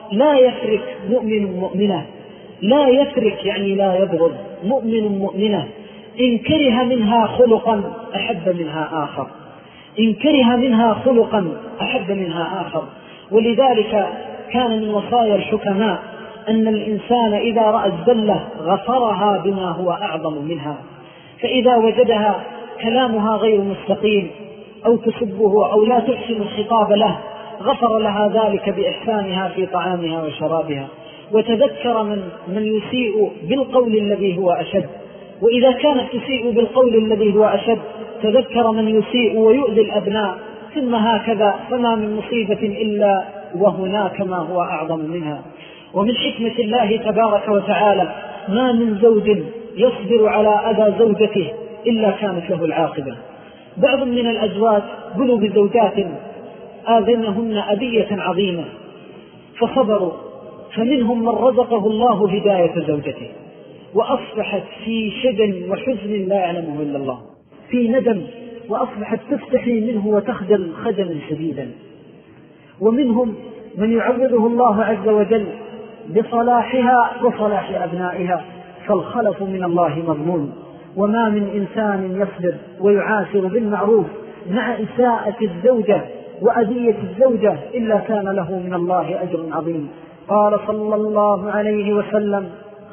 [SPEAKER 1] لا يترك مؤمن مؤمنة، لا يترك يعني لا يبغض مؤمن مؤمنة إن كره منها خلقا أحب منها آخر، إن كره منها خلقا أحب منها آخر. ولذلك كان من وصايا الحكماء أن الإنسان إذا رأى الزلة غفرها بما هو أعظم منها، فإذا وجدها كلامها غير مستقيم أو تسبه أو لا تحسن الخطاب له غفر لها ذلك بإحسانها في طعامها وشرابها، وتذكر من يسيء بالقول الذي هو أشد، وإذا كانت تسيء بالقول الذي هو أشد تذكر من يسيء ويؤذي الأبناء، ثم هكذا، فما من مصيبة إلا وهناك ما هو أعظم منها. ومن حكمة الله تبارك وتعالى ما من زوج يصبر على أذى زوجته إلا كانت له العاقبة. بعض من الأزواج بلوا بزوجات آذنهن أذية عظيمة فصبروا، فمنهم من رزقه الله هداية زوجته وأصبحت في شجن وحزن لا يعلمه إلا الله، في ندم، وأصبحت تستحي منه وتخجل خجلا شديدا. ومنهم من يعوضه الله عز وجل بصلاحها وصلاح أبنائها، فالخلف من الله مضمون. وما من إنسان يصبر ويعاشر بالمعروف مع إساءة الزوجة وأذية الزوجة إلا كان له من الله أجر عظيم. قال صلى الله عليه وسلم: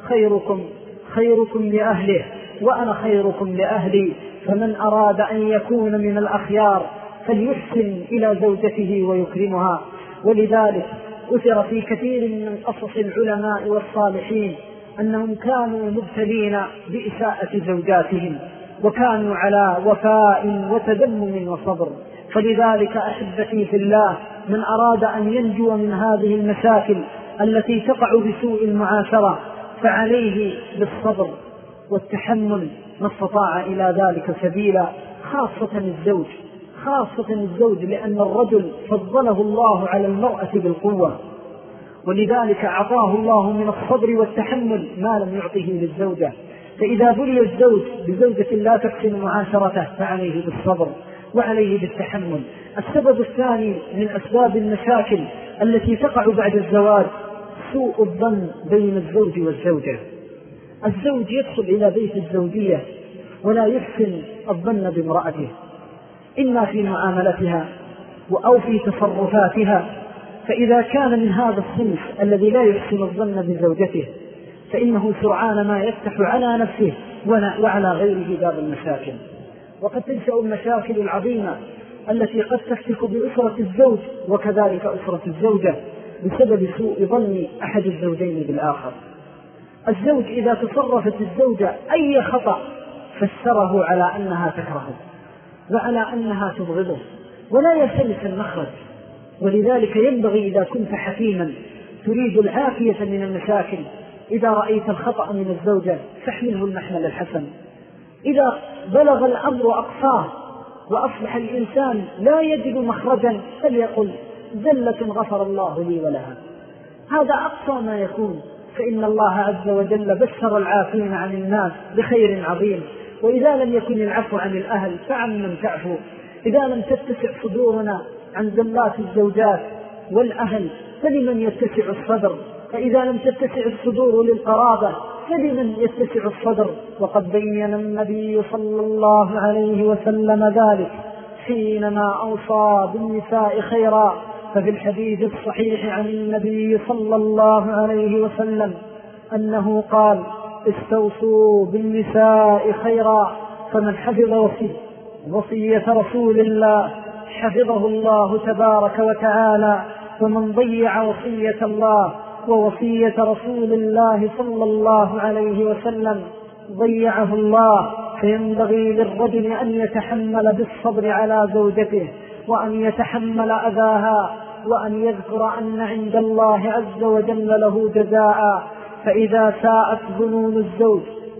[SPEAKER 1] خيركم لأهله وأنا خيركم لأهلي، فمن أراد أن يكون من الأخيار فليحسن إلى زوجته ويكرمها. ولذلك أثر في كثير من قصص العلماء والصالحين أنهم كانوا مبتلين بإساءة زوجاتهم وكانوا على وفاء وتدمم وصبر. فلذلك أحبتي في الله، من أراد أن ينجو من هذه المشاكل التي تقع بسوء المعاشرة فعليه بالصبر والتحمل ما استطاع إلى ذلك سبيلا، خاصة الزوج، لأن الرجل فضله الله على المرأة بالقوة، ولذلك أعطاه الله من الصبر والتحمل ما لم يعطه للزوجة. فإذا بلي الزوج بزوجة لا تحسن معاشرته فعليه بالصبر وعليه بالتحمل. السبب الثاني من أسباب المشاكل التي تقع بعد الزواج سوء الظن بين الزوج والزوجة. الزوج يدخل إلى بيت الزوجية ولا يحسن الظن بامرأته، إما في معاملتها أو في تصرفاتها. فإذا كان من هذا الصنف الذي لا يحسن الظن بزوجته فإنه سرعان ما يفتح على نفسه وعلى غيره باب المشاكل. وقد تنشأ المشاكل العظيمة التي قد تفتك بأسرة الزوج وكذلك أسرة الزوجة بسبب سوء ظن أحد الزوجين بالآخر. الزوج إذا تصرفت الزوجة أي خطأ فسره على أنها تكرهه وعلى أنها تبغضه ولا يسلس المخرج. ولذلك ينبغي إذا كنت حكيما تريد العافية من المشاكل، إذا رأيت الخطأ من الزوجة فاحمله المحمل الحسن. إذا بلغ الأمر أقصاه وأصبح الإنسان لا يجد مخرجا فليقل: زلة غفر الله لي ولها. هذا أقصى ما يكون، فإن الله عز وجل بشر العافين عن الناس بخير عظيم. وإذا لم يكن العفو عن الأهل فعن من تعفو. إذا لم تتسع صدورنا عن زلات الزوجات والأهل فلمن يتسع الصدر؟ فإذا لم تتسع الصدور للقرابة فلمن يتسع الصدر؟ وقد بين النبي صلى الله عليه وسلم ذلك حينما أوصى بالنساء خيرا. ففي الحديث الصحيح عن النبي صلى الله عليه وسلم أنه قال: استوصوا بالنساء خيرا، فمن حفظ وصية رسول الله حفظه الله تبارك وتعالى، ومن ضيع وصية الله ووصية رسول الله صلى الله عليه وسلم ضيعه الله. فينبغي للرجل أن يتحمل بالصبر على زوجته وأن يتحمل أذاها وأن يذكر أن عند الله عز وجل له جزاء. فإذا ساءت ظنون الزوج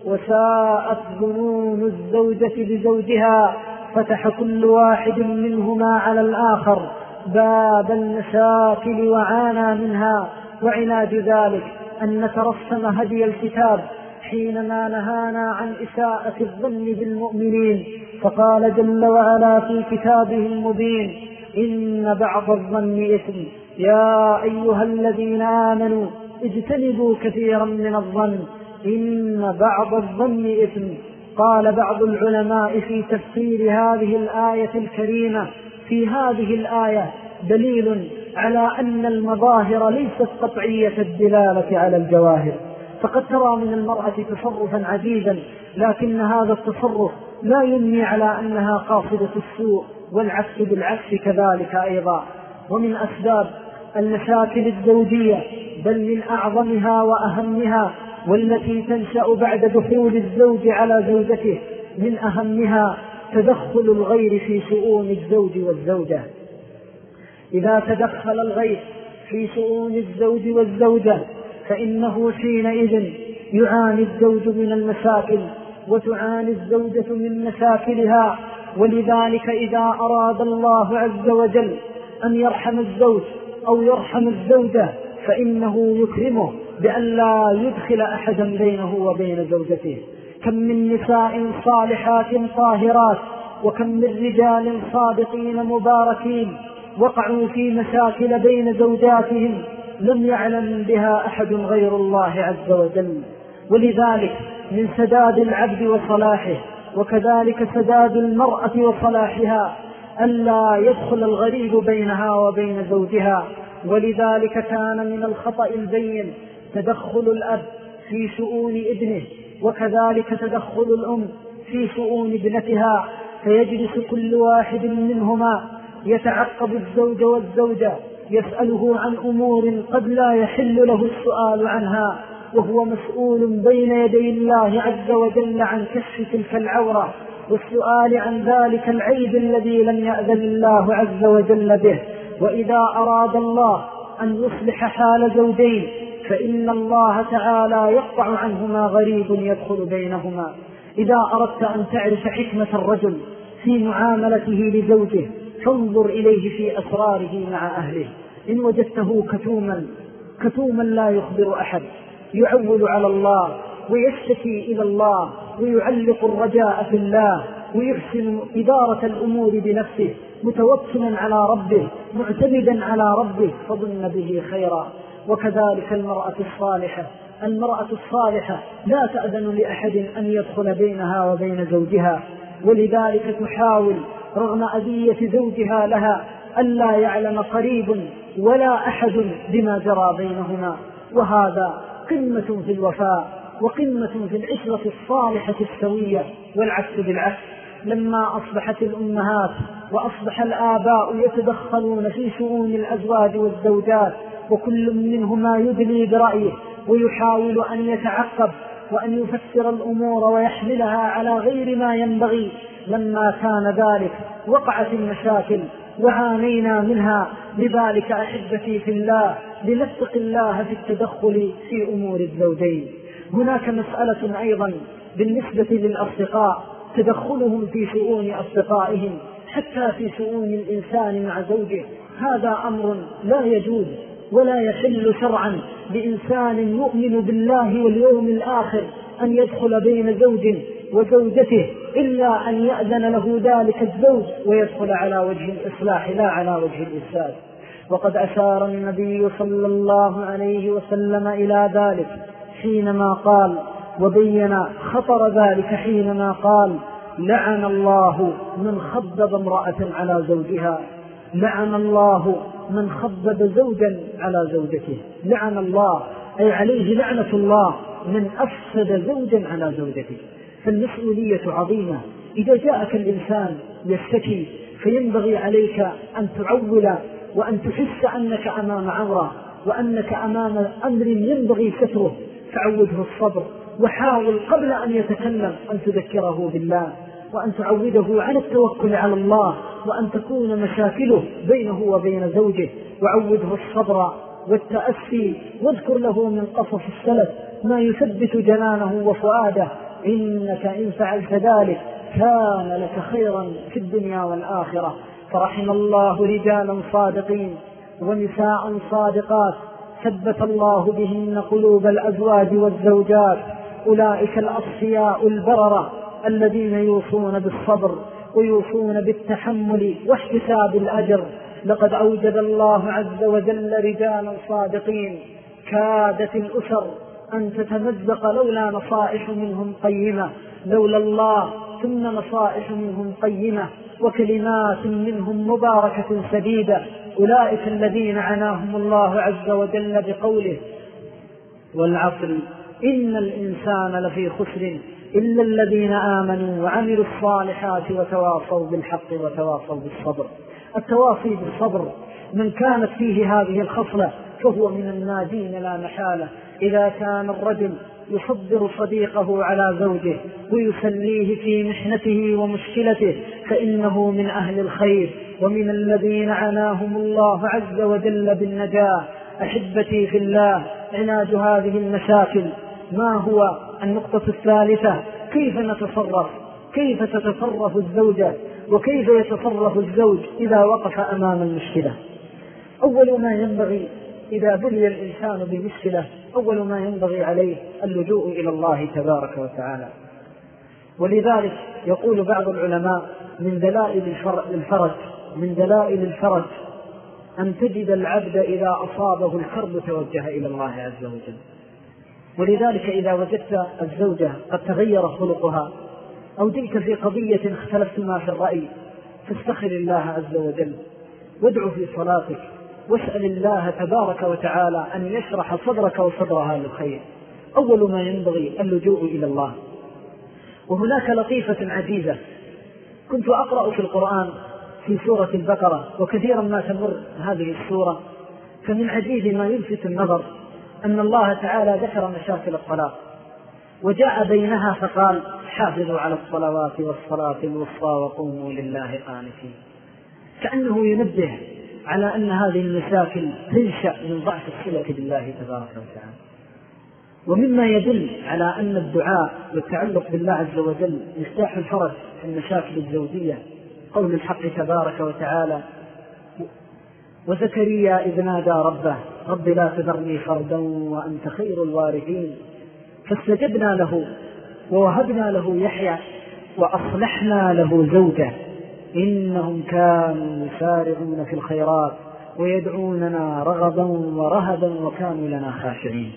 [SPEAKER 1] وساءت ظنون الزوجة بزوجها فتح كل واحد منهما على الآخر باب المشاكل وعانى منها. وعلاج ذلك أن نترسم هدي الكتاب حينما نهانا عن إساءة الظن بالمؤمنين، فقال جل وعلا في كتابه المبين: إن بعض الظن إثم يا أيها الذين آمنوا اجتنبوا كثيرا من الظن إن بعض الظن إثم. قال بعض العلماء في تفسير هذه الآية الكريمة: في هذه الآية دليل على أن المظاهر ليست قطعية الدلالة على الجواهر، فقد ترى من المرأة تصرفا عجيبا لكن هذا التصرف لا ينمي على أنها قاصدة السوء، والعكس بالعكس كذلك أيضا. ومن أسباب المشاكل الزوجية بل من أعظمها وأهمها والتي تنشأ بعد دخول الزوج على زوجته من أهمها تدخل الغير في شؤون الزوج والزوجة. إذا تدخل الغير في شؤون الزوج والزوجة فإنه حينئذ يعاني الزوج من المشاكل وتعاني الزوجة من مشاكلها. ولذلك إذا أراد الله عز وجل أن يرحم الزوج أو يرحم الزوجة فإنه يكرمه بأن لا يدخل أحدا بينه وبين زوجته. كم من نساء صالحات طاهرات وكم من رجال صادقين مباركين وقعوا في مشاكل بين زوجاتهم لم يعلم بها أحد غير الله عز وجل. ولذلك من سداد العبد وصلاحه وكذلك سداد المرأة وصلاحها ألا يدخل الغريب بينها وبين زوجها. ولذلك كان من الخطأ البين تدخل الأب في شؤون ابنه وكذلك تدخل الأم في شؤون ابنتها، فيجلس كل واحد منهما يتعقب الزوج والزوجة يسأله عن أمور قد لا يحل له السؤال عنها، وهو مسؤول بين يدي الله عز وجل عن كشف تلك العورة والسؤال عن ذلك العيب الذي لم يأذن الله عز وجل به. وإذا أراد الله أن يصلح حال زوجين فإن الله تعالى يقطع عنهما غريب يدخل بينهما. إذا أردت أن تعرف حكمة الرجل في معاملته لزوجه فانظر إليه في أسراره مع أهله. إن وجدته كتوما لا يخبر أحد يعول على الله ويشتكي إلى الله ويعلق الرجاء في الله ويحسن إدارة الأمور بنفسه متوكلا على ربه معتمدا على ربه فظن به خيرا. وكذلك المرأة الصالحة لا تأذن لأحد أن يدخل بينها وبين زوجها، ولذلك تحاول رغم أذية زوجها لها ألا يعلم قريب ولا أحد بما جرى بينهما. وهذا قمة في الوفاء وقمة في العشرة الصالحة السوية. والعكس بالعكس، لما أصبحت الأمهات وأصبح الآباء يتدخلون في شؤون الأزواج والزوجات وكل منهما يدلي برأيه ويحاول أن يتعقب وأن يفسر الأمور ويحملها على غير ما ينبغي، لما كان ذلك وقعت المشاكل وعانينا منها. لذلك أحبتي في الله لنتق الله في التدخل في أمور الزوجين. هناك مسألة أيضا بالنسبة للأصدقاء، تدخلهم في شؤون أصدقائهم حتى في شؤون الإنسان مع زوجه، هذا أمر لا يجوز ولا يحل شرعا لإنسان يؤمن بالله واليوم الآخر أن يدخل بين زوج وزوجته إلا أن يأذن له ذلك الزوج ويدخل على وجه الإصلاح لا على وجه الإفساد. وقد أشار النبي صلى الله عليه وسلم إلى ذلك حينما قال وبين خطر ذلك حينما قال: لعن الله من خبب امرأة على زوجها، لعن الله من خبب زوجا على زوجته. لعن الله أي عليه لعنة الله من أفسد زوجا على زوجته. فالمسؤولية عظيمة. إذا جاءك الإنسان يشتكي فينبغي عليك أن تعول وأن تحس أنك أمام عورة وأنك أمام أمر ينبغي ستره، فعوده الصبر وحاول قبل أن يتكلم أن تذكره بالله وأن تعوده على التوكل على الله وأن تكون مشاكله بينه وبين زوجه. وعوده الصبر والتأسي واذكر له من قصص السلف ما يثبت جنانه وفؤاده، إنك إن فعلت ذلك كان لك خيرا في الدنيا والآخرة. فرحم الله رجالا صادقين ونساء صادقات ثبت الله بهن قلوب الأزواج والزوجات، أولئك الأصفياء البررة الذين يوصون بالصبر ويوصون بالتحمل واحتساب الأجر، لقد أوجد الله عز وجل رجالا صادقين كادت الأسر أن تتمزق لولا نصائح منهم قيمة، لولا الله ثم نصائح منهم قيمة وكلمات منهم مباركة سديدة. أولئك الذين عناهم الله عز وجل بقوله: والعصر إن الإنسان لفي خسر إلا الذين آمنوا وعملوا الصالحات وتواصوا بالحق وتواصوا بالصبر. التواصي بالصبر من كانت فيه هذه الخصلة فهو من الناجين لا محالة. إذا كان الرجل يصبر صديقه على زوجه ويسليه في محنته ومشكلته فإنه من أهل الخير ومن الذين عناهم الله عز وجل بالنجاة. أحبتي في الله، علاج هذه المشاكل ما هو؟ النقطة الثالثة: كيف نتصرف؟ كيف تتصرف الزوجة وكيف يتصرف الزوج إذا وقف أمام المشكلة؟ أول ما ينبغي إذا بلي الإنسان بمشكلة أول ما ينبغي عليه اللجوء إلى الله تبارك وتعالى. ولذلك يقول بعض العلماء: من دلائل الفرج أن تجد العبد إذا أصابه الكرب توجه إلى الله عز وجل. ولذلك إذا وجدت الزوجة قد تغير خلقها أو جئت في قضية اختلفتما في الرأي فاستخر الله عز وجل وادعو في صلاتك واسأل الله تبارك وتعالى أن يشرح صدرك وصدرها للخير. أول ما ينبغي اللجوء إلى الله. وهناك لطيفة عزيزة كنت أقرأ في القرآن في سورة البقرة، وكثيرا ما تمر هذه السورة فمن عجيب ما يلفت النظر أن الله تعالى ذكر مشاكل الطلاق وجاء بينها فقال: حافظوا على الصلوات والصلاة الوسطى وقوموا لله قانتين. كأنه ينبه على أن هذه المشاكل تنشأ من ضعف الصلة بالله تبارك وتعالى. ومما يدل على أن الدعاء والتعلق بالله عز وجل مفتاح الفرج في المشاكل الزوجية قول الحق تبارك وتعالى: وزكريا إذ نادى ربه رب لا تذرني فردا وأنت خير الوارثين فاستجبنا له ووهبنا له يحيى وأصلحنا له زوجه إنهم كانوا يسارعون في الخيرات ويدعوننا رغبا ورهبا وكانوا لنا خاشعين.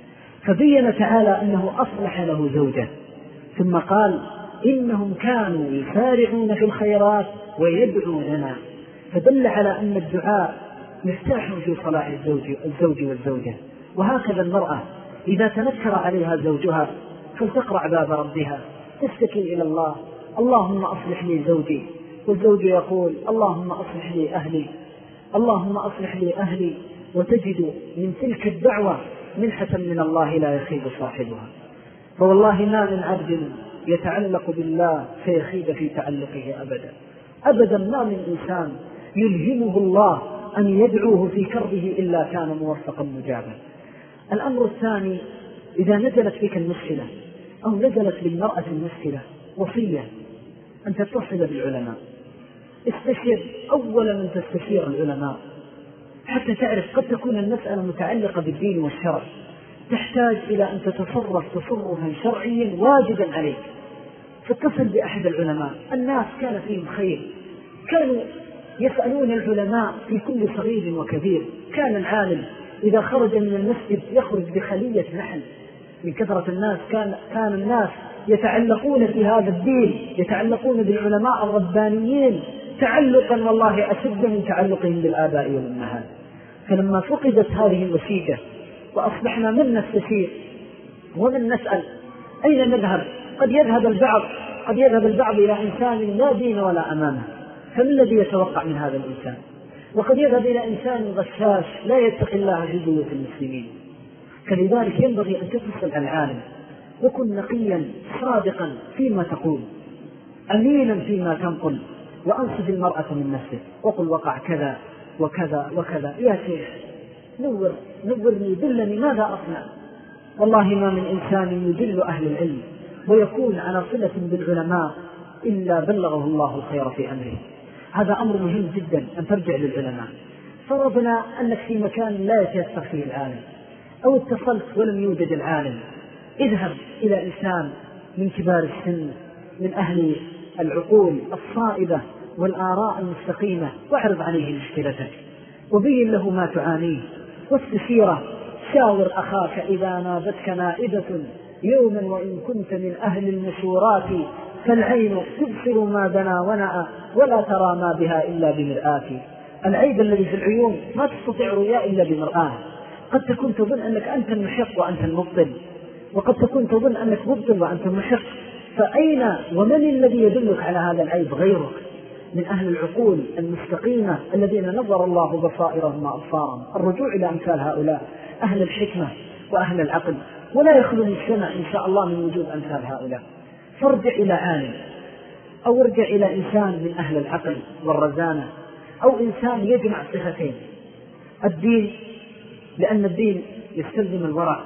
[SPEAKER 1] فبين تعالى أنه أصلح له زوجه ثم قال: إنهم كانوا يسارعون في الخيرات ويدعوننا، فدل على أن الدعاء مفتاح في صلاح الزوج والزوجة. وهكذا المرأة إذا تنكر عليها زوجها فلتقرع باب ربها تشتكي إلى الله: اللهم أصلح لي زوجي. والزوج يقول: اللهم أصلح لي أهلي، اللهم أصلح لي أهلي. وتجد من تلك الدعوة منحة من الله لا يخيب صاحبها. فوالله ما من عبد يتعلق بالله فيخيب في تعلقه أبدا أبدا. ما من إنسان يلهمه الله أن يدعوه في كربه إلا كان موفقا مجابا. الأمر الثاني: إذا نزلت بك المشكلة أو نزلت بالمرأة المشكلة وصية أن تتصل بالعلماء. استشير أول من تستشير العلماء حتى تعرف قد تكون المسألة متعلقة بالدين والشرع تحتاج إلى أن تتصرف تصرفا شرعيا واجبا عليك، فاتصل بأحد العلماء. الناس كان فيهم خير، كانوا يسألون العلماء في كل صغير وكبير. كان العالم إذا خرج من المسجد يخرج بخلية نحل من كثرة الناس. كان الناس يتعلقون في هذا الدين، يتعلقون بالعلماء الربانيين تعلقا والله أشد من تعلقهم بالآباء والأمهات. فلما فقدت هذه الوسيلة وأصبحنا من نستشير ومن نسأل أين نذهب؟ قد يذهب البعض إلى إنسان لا دين ولا أمانة، فما الذي يتوقع من هذا الإنسان؟ وقد يذهب إلى إنسان غشاش لا يتقي الله في بيوت المسلمين. فلذلك ينبغي أن تتصل العالم وكن نقيا صادقا فيما تقول، أمينا فيما تنقل، وأنصف المرأة من نفسك وقل وقع كذا وكذا وكذا. يا شيخ نورني دلني ماذا أصنع؟ والله ما من إنسان يدل أهل العلم ويكون على صلة بالعلماء إلا بلغه الله الخير في أمره. هذا أمر مهم جدا أن ترجع للعلماء. فرضنا أنك في مكان لا يتيسر فيه العالم أو اتصلت ولم يوجد العالم، اذهب إلى إنسان من كبار السن من أهل العقول الصائبة والآراء المستقيمة، واعرض عليه مشكلتك وبين له ما تعانيه، واستشيره. شاور أخاك إذا نابتك نائبة يوما وإن كنت من أهل المشورات، فالعين تبصر ما بنا ونأى ولا ترى ما بها إلا بمرآة. العيب الذي في العيون ما تستطيع رؤياه إلا بمرآة. قد تكون تظن أنك أنت المحق وأنت المبطل، وقد تكون تظن أنك مبطل وأنت محق، فأين ومن الذي يدلك على هذا العيب غيرك من أهل العقول المستقيمة الذين نظر الله بصائرهم وأبصارهم. الرجوع إلى أمثال هؤلاء أهل الحكمة وأهل العقل، ولا يخلو المجتمع إن شاء الله من وجود أمثال هؤلاء. فارجع إلى عالم، أو ارجع إلى إنسان من أهل العقل والرزانة، أو إنسان يجمع صفتين: الدين، لأن الدين يستلزم الورع،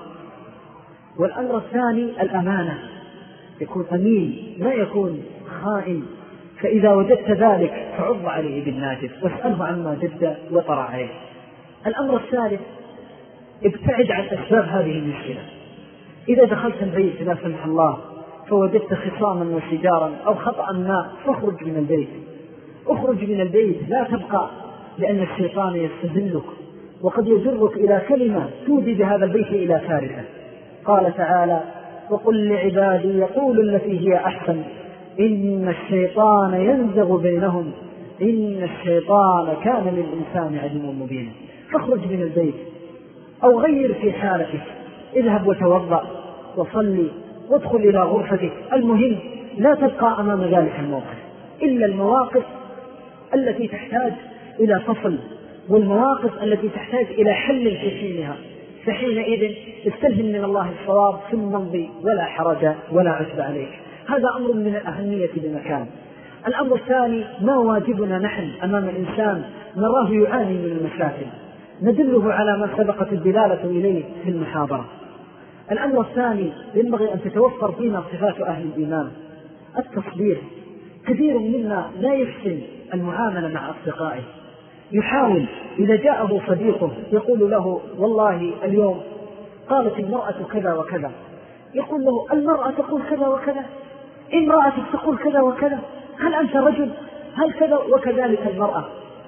[SPEAKER 1] والأمر الثاني الأمانة، يكون أمين ما يكون خائن. فإذا وجدت ذلك فعض عليه بالناجذ واسأله عما جد وطرع عليه. الأمر الثالث: ابتعد عن أسباب هذه المشكلة. إذا دخلت البيت لا سمح الله فوجدت خصاما وشجارا أو خطأ ما، فاخرج من البيت. اخرج من البيت، لا تبقى، لأن الشيطان يستذلك وقد يجرك إلى كلمة تودي بهذا البيت إلى كارثة. قال تعالى: وقل لعبادي يقول التي هي أحسن إن الشيطان ينزغ بينهم إن الشيطان كان للإنسان عدوا مبينا. فاخرج من البيت أو غير في حالتك، اذهب وتوضأ وصلي وادخل إلى غرفتك. المهم لا تبقى أمام ذلك الموقف إلا المواقف التي تحتاج إلى فصل، والمواقف التي تحتاج إلى حل في حينها، فحينئذ استلهم من الله الصواب ثم امضي ولا حرج ولا عتب عليك. هذا أمر من الأهمية بمكان. الأمر الثاني: ما واجبنا نحن أمام الإنسان نراه يعاني من المشاكل، ندله على ما سبقت الدلالة إليه في المحاضرة. الأمر الثاني: ينبغي أن تتوفر فينا صفات أهل الإيمان. التصبير. كثير منا لا يحسن المعاملة مع أصدقائه، يحاول إذا جاءه صديقه يقول له: والله اليوم قالت المرأة كذا وكذا، يقول له: المرأة تقول كذا وكذا، امرأتك تقول كذا وكذا، هل أنت رجل؟ هل كذا؟ وكذلك المرأة.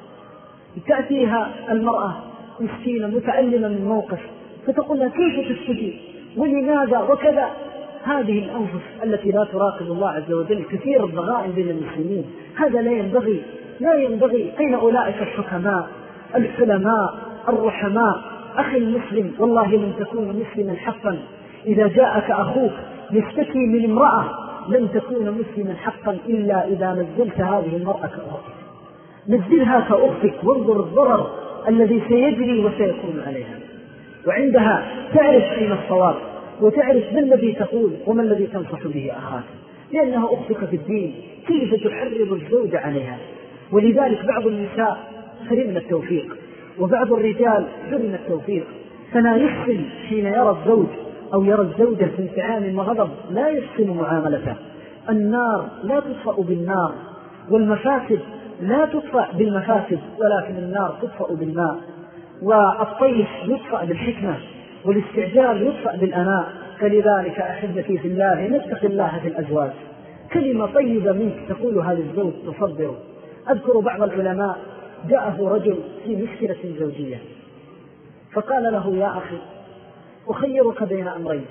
[SPEAKER 1] تأتيها المرأة مسكينة متألمة من موقف فتقول لها: كيف تستجيب ولماذا وكذا. هذه الأنفس التي لا تراقب الله عز وجل، كثير الضغائن بين المسلمين. هذا لا ينبغي. أين أولئك الحكماء الحلماء الرحماء؟ أخي المسلم، والله لن تكون مسلما حقا إذا جاءك أخوك يشتكي من امرأة، لن تكون مسلما حقا إلا إذا نزلت هذه المرأة كأختك. نزلها كأختك وانظر الضرر الذي سيجري وسيكون عليها، وعندها تعرف حين الصواب وتعرف ما الذي تقول وما الذي تنصح به أخاك، لأنها أختك في الدين. كيف تحرض الزوج عليها؟ ولذلك بعض النساء حرمنا التوفيق، وبعض الرجال حرم التوفيق، فلا يحسن حين يرى الزوج أو يرى الزوجة في انفعال وغضب، لا يحسن معاملته. النار لا تطفأ بالنار، والمفاسد لا تطفأ بالمفاسد، ولكن النار تطفأ بالماء، والطيش يطفأ بالحكمة، والاستعجال يطفأ بالأناء. فلذلك أحبتي في الله نتق الله في الأزواج. كلمة طيبة منك تقولها للزوج تصبره. أذكر بعض العلماء جاءه رجل في مشكلة زوجية فقال له: يا أخي أخيرك بين أمرين،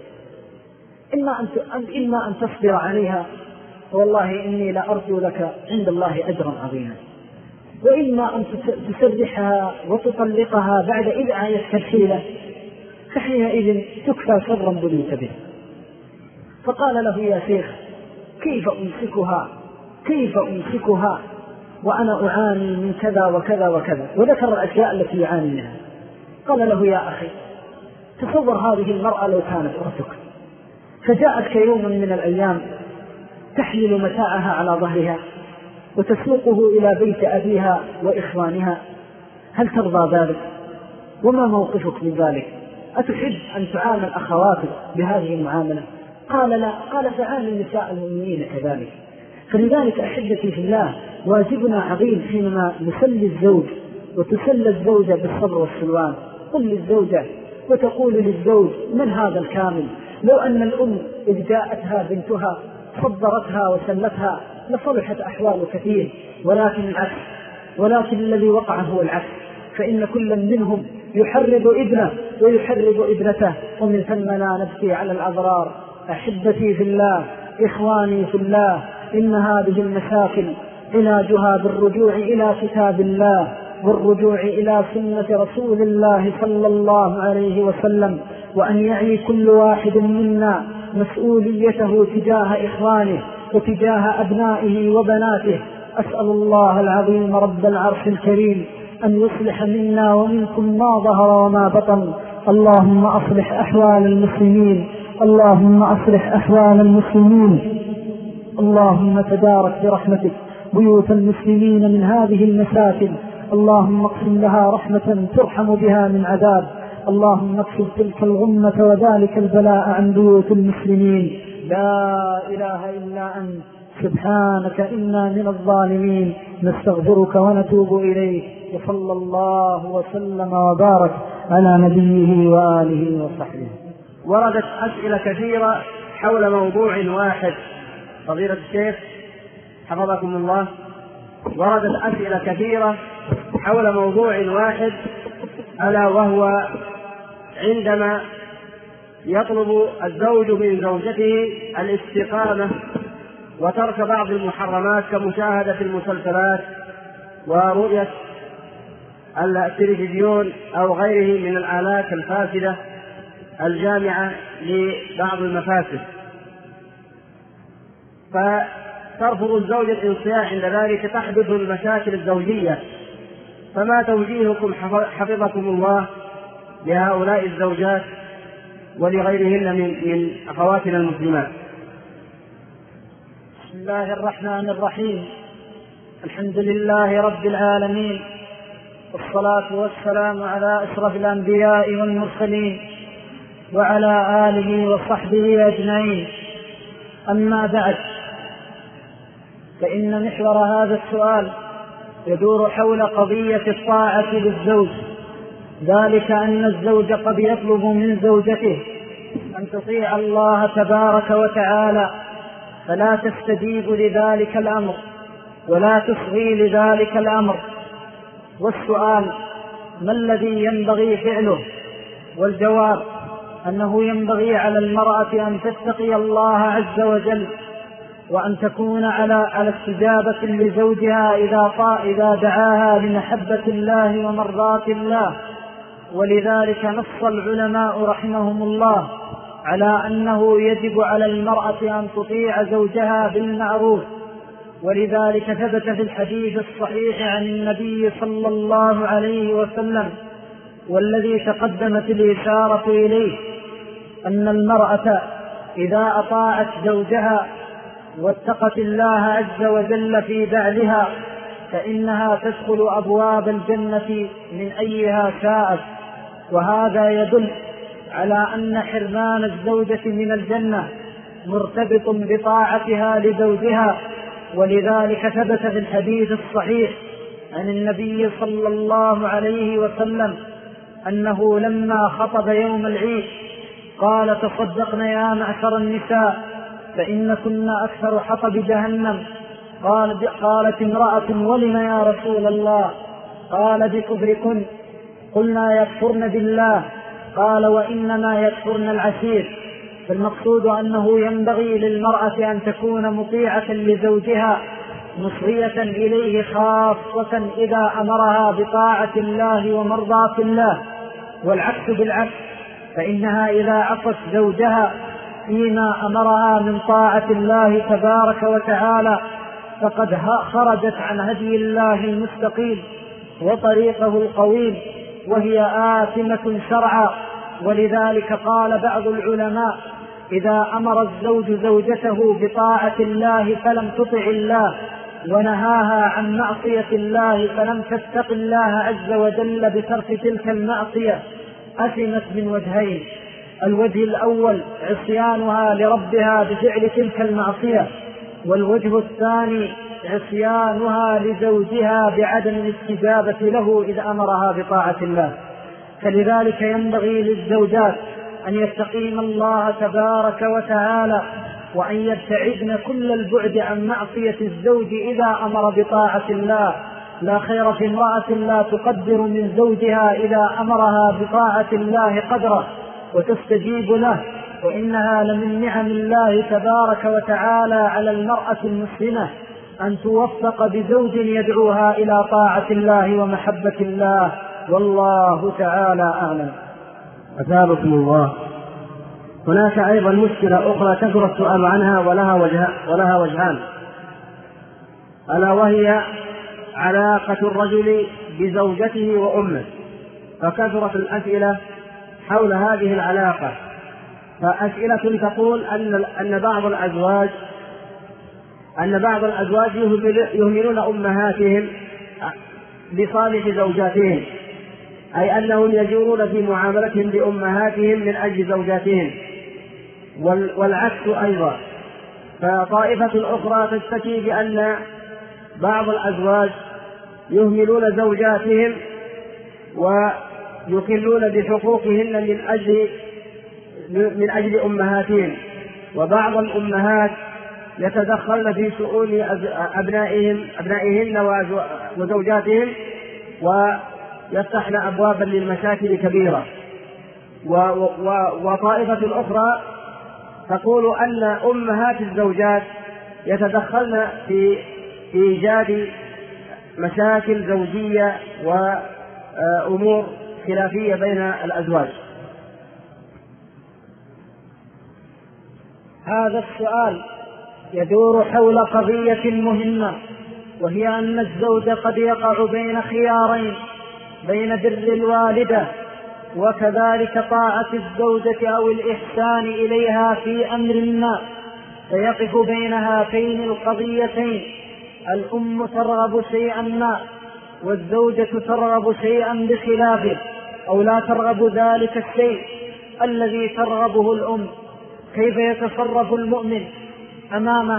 [SPEAKER 1] إما أن تصبر عليها والله إني لأرجو لك عند الله أجرا عظيما، وإما أن تسرحها وتطلقها بعد إذ عايشت الحيلة، فحينئذ تكفى شرا بليت به. فقال له: يا شيخ كيف أمسكها وأنا أعاني من كذا وكذا وكذا، وذكر الأشياء التي يعاني منها. قال له: يا أخي تصور هذه المرأة لو كانت أختك، فجاءتك يوما من الأيام تحمل متاعها على ظهرها وتسوقه إلى بيت أبيها وإخوانها، هل ترضى ذلك؟ وما موقفك من ذلك؟ أتحب أن تعامل أخواتك بهذه المعاملة؟ قال: لا. قال: تعامل نساء المؤمنين كذلك. فلذلك أحبتي في الله واجبنا عظيم حينما نسلي الزوج وتسلى الزوجة بالصبر والسلوان. قل للزوجة وتقول للزوج: من هذا الكامل؟ لو أن الأم إذ جاءتها بنتها صبرتها وسلتها لصلحت أحوال كثير، ولكن العكس، ولكن الذي وقع هو العكس، فإن كل منهم يحرض ابنه ويحرض ابنته، ومن ثم لا نبكي على الأضرار. أحبتي في الله، إخواني في الله، إن هذه المشاكل علاجها بالرجوع إلى كتاب الله والرجوع إلى سنة رسول الله صلى الله عليه وسلم، وأن يعي كل واحد منا مسؤوليته تجاه إخوانه وتجاه أبنائه وبناته. أسأل الله العظيم رب العرش الكريم أن يصلح منا ومنكم ما ظهر وما بطن. اللهم أصلح أحوال المسلمين، اللهم أصلح أحوال المسلمين، اللهم تبارك برحمتك بيوت المسلمين من هذه المشاكل، اللهم اقسم لها رحمة ترحم بها من عذاب، اللهم اكشف تلك الغمة وذلك البلاء عن بيوت المسلمين. لا إله إلا أنت سبحانك إنا من الظالمين، نستغفرك ونتوب إليك، وصلى الله وسلم وبارك على نبيه وآله وصحبه.
[SPEAKER 2] وردت أسئلة كثيرة حول موضوع واحد. فضيلة الشيخ حفظكم الله، وردت أسئلة كثيرة حول موضوع واحد، ألا وهو عندما يطلب الزوج من زوجته الاستقامة وترك بعض المحرمات كمشاهدة المسلسلات ورؤية التلفزيون أو غيره من الآلات الفاسدة الجامعة لبعض المفاسد، فترفض الزوج الانصياع عند ذلك، تحدث المشاكل الزوجية. فما توجيهكم حفظكم الله لهؤلاء الزوجات ولغيرهن من أخواتنا المسلمات؟
[SPEAKER 1] بسم الله الرحمن الرحيم، الحمد لله رب العالمين، والصلاة والسلام على أشرف الأنبياء والمرسلين وعلى آله وصحبه أجمعين. أما بعد، فإن محور هذا السؤال يدور حول قضية الطاعة للزوج، ذلك أن الزوج قد يطلب من زوجته أن تطيع الله تبارك وتعالى، فلا تستجيب لذلك الأمر ولا تصغي لذلك الأمر. والسؤال: ما الذي ينبغي فعله؟ والجواب أنه ينبغي على المرأة أن تتقي الله عز وجل، وأن تكون على استجابة لزوجها إذا دعاها لمحبة الله ومرضاة الله. ولذلك نص العلماء رحمهم الله على أنه يجب على المرأة أن تطيع زوجها بالمعروف، ولذلك ثبت في الحديث الصحيح عن النبي صلى الله عليه وسلم والذي تقدمت الإشارة إليه، أن المرأة إذا أطاعت زوجها واتقت الله عز وجل في بعلها فإنها تدخل أبواب الجنة من أيها شاءت. وهذا يدل على أن حرمان الزوجة من الجنة مرتبط بطاعتها لزوجها. ولذلك ثبت في الحديث الصحيح عن النبي صلى الله عليه وسلم أنه لما خطب يوم العيد قال: تصدقن يا معشر النساء فإن كنا أكثر حطب جهنم. قالت امرأة: ولم يا رسول الله؟ قال: بكفركن. قلنا: يكفرن بالله. قال: وإنما يكفرن العشير. فالمقصود أنه ينبغي للمرأة أن تكون مطيعة لزوجها مصغية إليه، خاصة إذا أمرها بطاعة الله ومرضاة الله. والعكس بالعكس، فإنها إذا عصت زوجها فيما أمرها من طاعة الله تبارك وتعالى فقد خرجت عن هدي الله المستقيم وطريقه القويم، وهي آثمة شرعا. ولذلك قال بعض العلماء: إذا أمر الزوج زوجته بطاعة الله فلم تطع الله، ونهاها عن معصية الله فلم تتق الله عز وجل بترك تلك المعصية، أثمت من وجهين: الوجه الأول عصيانها لربها بفعل تلك المعصية، والوجه الثاني عصيانها لزوجها بعدم الاستجابة له إذا أمرها بطاعة الله. فلذلك ينبغي للزوجات أن يستقيم الله تبارك وتعالى وأن يبتعدن كل البعد عن معصية الزوج إذا أمر بطاعة الله. لا خير في امرأة لا تقدر من زوجها إذا أمرها بطاعة الله قدره وتستجيب له، وإنها لمن نعم الله تبارك وتعالى على المرأة المسلمة أن توفق بزوج يدعوها إلى طاعة الله ومحبة الله، والله تعالى أعلم.
[SPEAKER 2] أثابكم الله. هناك أيضا مشكلة أخرى كثر السؤال عنها ولها وجهان، ألا وهي علاقة الرجل بزوجته وأمه، فكثرت الأسئلة حول هذه العلاقة. فأسئلة تقول أن بعض الأزواج يهملون أمهاتهم لصالح زوجاتهم، أي أنهم يجورون في معاملتهم بأمهاتهم من أجل زوجاتهم، والعكس أيضا. فطائفة أخرى تشتكي بأن بعض الأزواج يهملون زوجاتهم ويخلون بحقوقهن من أجل أمهاتهم، وبعض الأمهات يتدخلن في شؤون أبنائهن وزوجاتهم ويفتحن أبوابا للمشاكل كبيرة. وطائفة أخرى تقول أن أمهات الزوجات يتدخلن في إيجاد مشاكل زوجية وأمور خلافية بين الأزواج.
[SPEAKER 1] هذا السؤال يدور حول قضية مهمة، وهي أن الزوج قد يقع بين خيارين: بين بر الوالدة وكذلك طاعة الزوجة أو الإحسان إليها في أمر ما، فيقف بين هاتين القضيتين. الأم ترغب شيئا ما والزوجة ترغب شيئا بخلافه، أو لا ترغب ذلك الشيء الذي ترغبه الأم. كيف يتصرف المؤمن أمام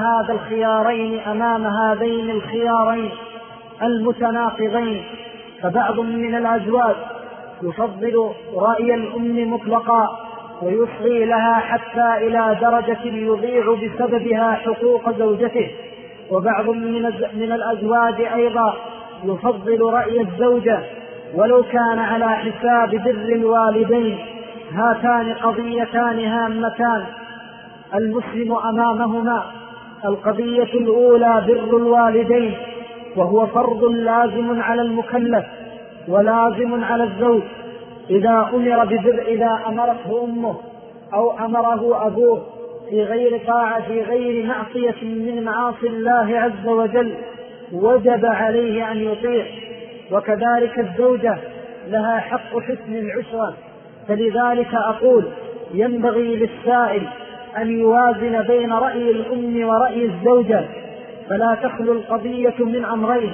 [SPEAKER 1] هذين الخيارين المتناقضين؟ فبعض من الأزواج يفضل رأي الأم مطلقا ويصغي لها حتى إلى درجة يضيع بسببها حقوق زوجته، وبعض من الأزواج أيضا يفضل رأي الزوجة ولو كان على حساب بر الوالدين. هاتان قضيتان هامتان المسلم أمامهما. القضية الأولى بر الوالدين، وهو فرض لازم على المكلف ولازم على الزوج. إذا أمرته أمه أو أمره أبوه في غير طاعة في غير معصية من معاصي الله عز وجل وجب عليه أن يطيع. وكذلك الزوجة لها حق حسن العشرة. فلذلك أقول ينبغي للسائل أن يوازن بين رأي الأم ورأي الزوجة، فلا تخلو القضية من أمرين: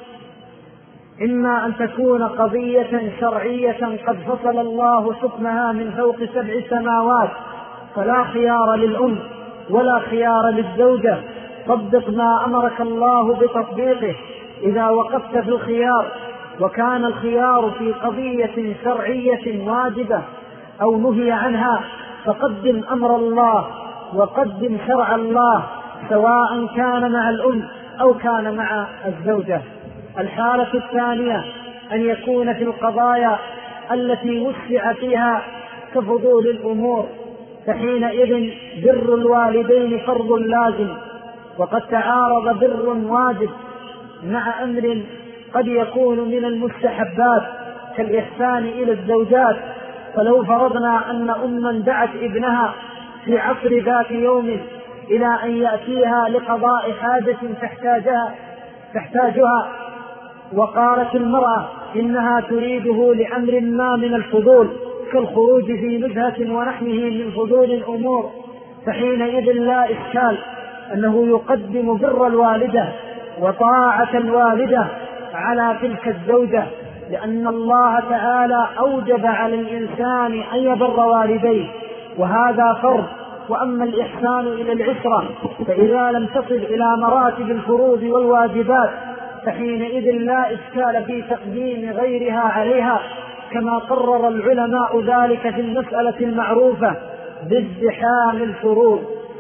[SPEAKER 1] إما أن تكون قضية شرعية قد فصل الله حكمها من فوق 7 سماوات، فلا خيار للأم ولا خيار للزوجة. طبق ما أمرك الله بتطبيقه إذا وقفت في الخيار، وكان الخيار في قضية شرعية واجبة أو نهي عنها، فقدم أمر الله وقدم شرع الله، سواء كان مع الأم أو كان مع الزوجة. الحالة الثانية أن يكون في القضايا التي وسع فيها كفضول الأمور، فحينئذ بر الوالدين فرض لازم، وقد تعارض بر واجب مع أمر قد يكون من المستحبات كالإحسان إلى الزوجات. فلو فرضنا أن أما دعت ابنها في عصر ذات يوم إلى أن يأتيها لقضاء حاجة تحتاجها، وقالت المرأة إنها تريده لأمر ما من الفضول كالخروج في نزهة ونحوه من فضول الأمور، فحينئذ لا إشكال أنه يقدم بر الوالدة وطاعة الوالدة على تلك الزوجة، لأن الله تعالى أوجب على الإنسان أن يبر والديه، وهذا فرض. وأما الإحسان إلى العشرة فإذا لم تصل إلى مراتب الفروض والواجبات فحينئذ لا إشكال في تقديم غيرها عليها، كما قرر العلماء ذلك في المسألة المعروفة بازدحام الفروض.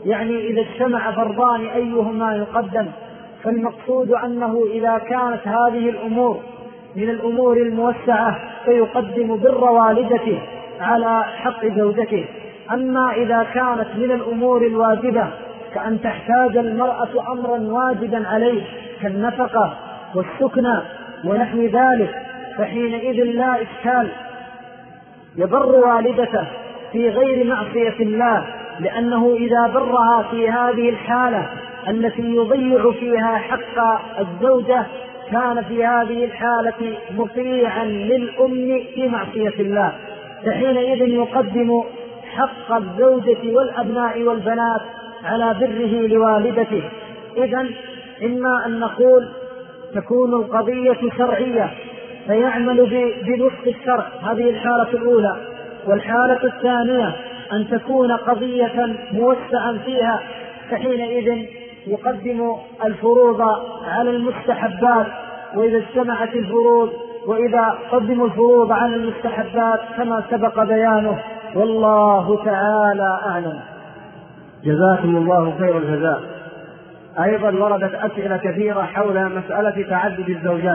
[SPEAKER 1] يعني إذا اجتمع فرضان أيهما يقدم. فالمقصود أنه إذا كانت هذه الأمور من الأمور الموسعة فيقدم بر والدته على حق زوجته. أما إذا كانت من الأمور الواجبة كأن تحتاج المرأة أمرا واجبا عليه كالنفقة والسكنى ونحو ذلك فحينئذ لا إشكال، يبر والدته في غير معصية الله، لأنه إذا برها في هذه الحالة التي يضيع فيها حق الزوجة كان في هذه الحالة مطيعا للأم في معصية الله، فحينئذ يقدم حق الزوجة والأبناء والبنات على بره لوالدته. إذن إما أن نقول تكون القضية شرعية فيعمل بنص الشرع، هذه الحالة الأولى. والحالة الثانية أن تكون قضية موسعا فيها فحينئذ يقدم الفروض على المستحبات، وإذا اجتمعت الفروض وإذا قدموا الفروض على المستحبات كما سبق بيانه، والله تعالى أعلم.
[SPEAKER 2] جزاكم الله خير الجزاء. أيضا وردت أسئلة كثيرة حول مسألة تعدد الزوجات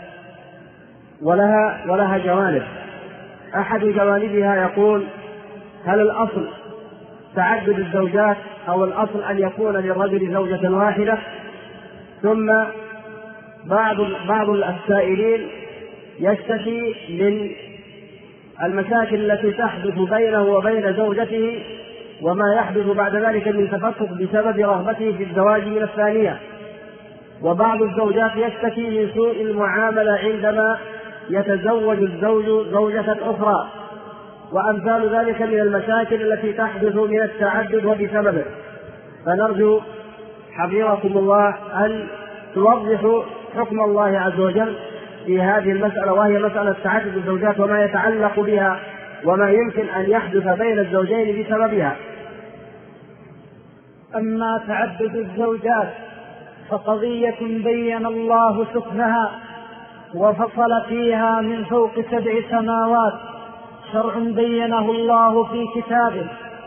[SPEAKER 2] ولها جوانب. أحد جوانبها يقول: هل الأصل تعدد الزوجات أو الأصل أن يكون للرجل زوجة واحدة؟ ثم بعض السائلين يشتكي من المشاكل التي تحدث بينه وبين زوجته وما يحدث بعد ذلك من تفكك بسبب رغبته في الزواج من الثانية. وبعض الزوجات يشتكي من سوء المعاملة عندما يتزوج الزوج زوجة أخرى، وأمثال ذلك من المشاكل التي تحدث من التعدد وبسببه. فنرجو حفظكم الله أن توضحوا حكم الله عز وجل في هذه المسألة، وهي مسألة تعدد الزوجات وما يتعلق بها وما يمكن أن يحدث بين الزوجين بسببها.
[SPEAKER 1] أما تعدد الزوجات فقضية بين الله حكمها وفصل فيها من فوق 7 سماوات، شرع بينه الله في كتابه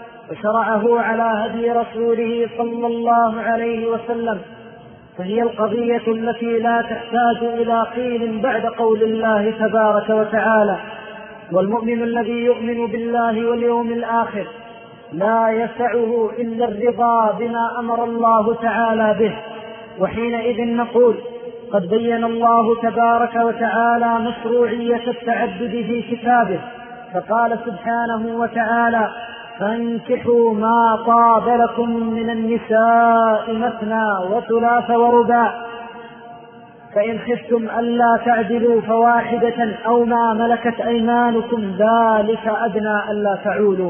[SPEAKER 1] وشرعه على هدي رسوله صلى الله عليه وسلم، فهي القضية التي لا تحتاج إلى قيل بعد قول الله تبارك وتعالى. والمؤمن الذي يؤمن بالله واليوم الآخر لا يسعه إلا الرضا بما أمر الله تعالى به. وحينئذ نقول: قد بين الله تبارك وتعالى مشروعية التعدد في كتابه، فقال سبحانه وتعالى: فانكحوا ما طاب لكم من النساء مثنى وثلاث ورباع، فإن خفتم ألا تعدلوا فواحدة أو ما ملكت أيمانكم ذلك أدنى ألا تعولوا.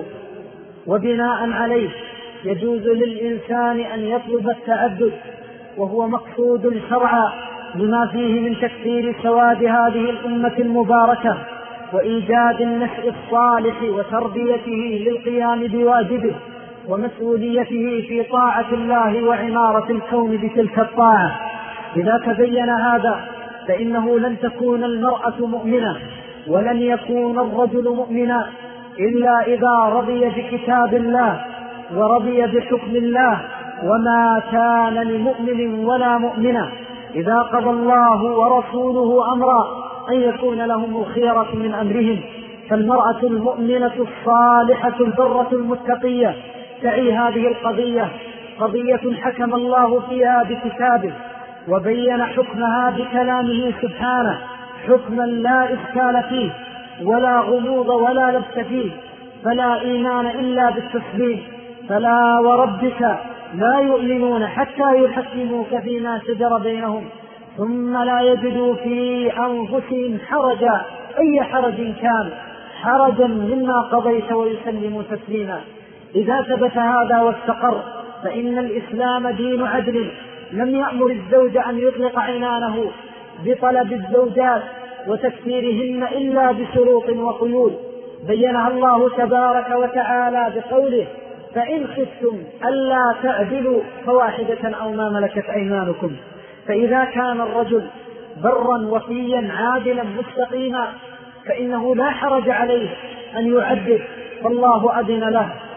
[SPEAKER 1] وبناء عليه يجوز للإنسان أن يطلب التعدد، وهو مقصود شرعا لما فيه من تكثير سواد هذه الأمة المباركة وإيجاد النشء الصالح وتربيته للقيام بواجبه ومسؤوليته في طاعة الله وعمارة الكون بتلك الطاعة. إذا تبين هذا فإنه لن تكون المرأة مؤمنة ولن يكون الرجل مؤمنا إلا إذا رضي بكتاب الله ورضي بحكم الله. وما كان لمؤمن ولا مؤمنة إذا قضى الله ورسوله أمرا أن يكون لهم الخيرة من أمرهم. فالمرأة المؤمنة الصالحة البرة المتقية تعي هذه القضية، قضية حكم الله فيها بكتابه وبين حكمها بكلامه سبحانه، حكما لا إشكال فيه ولا غموض ولا لبس فيه، فلا إيمان إلا بالتسليم. فلا وربك لا يؤمنون حتى يحكموك فيما شجر بينهم ثم لا يجدوا في أنفسهم حرجا، أي حرج كان، حرجا مما قضيت ويسلموا تسليما. إذا ثبت هذا واستقر فإن الإسلام دين عدل، لم يأمر الزوج أن يطلق عنانه بطلب الزوجات وتكثيرهن إلا بشروط وقيود بينها الله تبارك وتعالى بقوله: فإن خفتم ألا تعدلوا فواحدة أو ما ملكت أيمانكم. فإذا كان الرجل برا وفيا عادلا مستقيما فإنه لا حرج عليه أن يعدل، فالله أذن له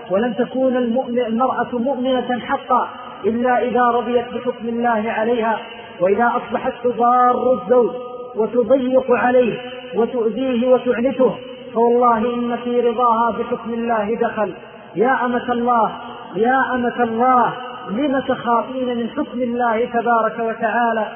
[SPEAKER 1] ولن تكون المرأة مؤمنة حقا إلا إذا رضيت بحكم الله عليها. وإذا أصبحت تضار الزوج وتضيق عليه وتؤذيه وتعنته فوالله إن في رضاها بحكم الله دخل. يا أمة الله يا أمة الله لم تخافين من حكم الله تبارك وتعالى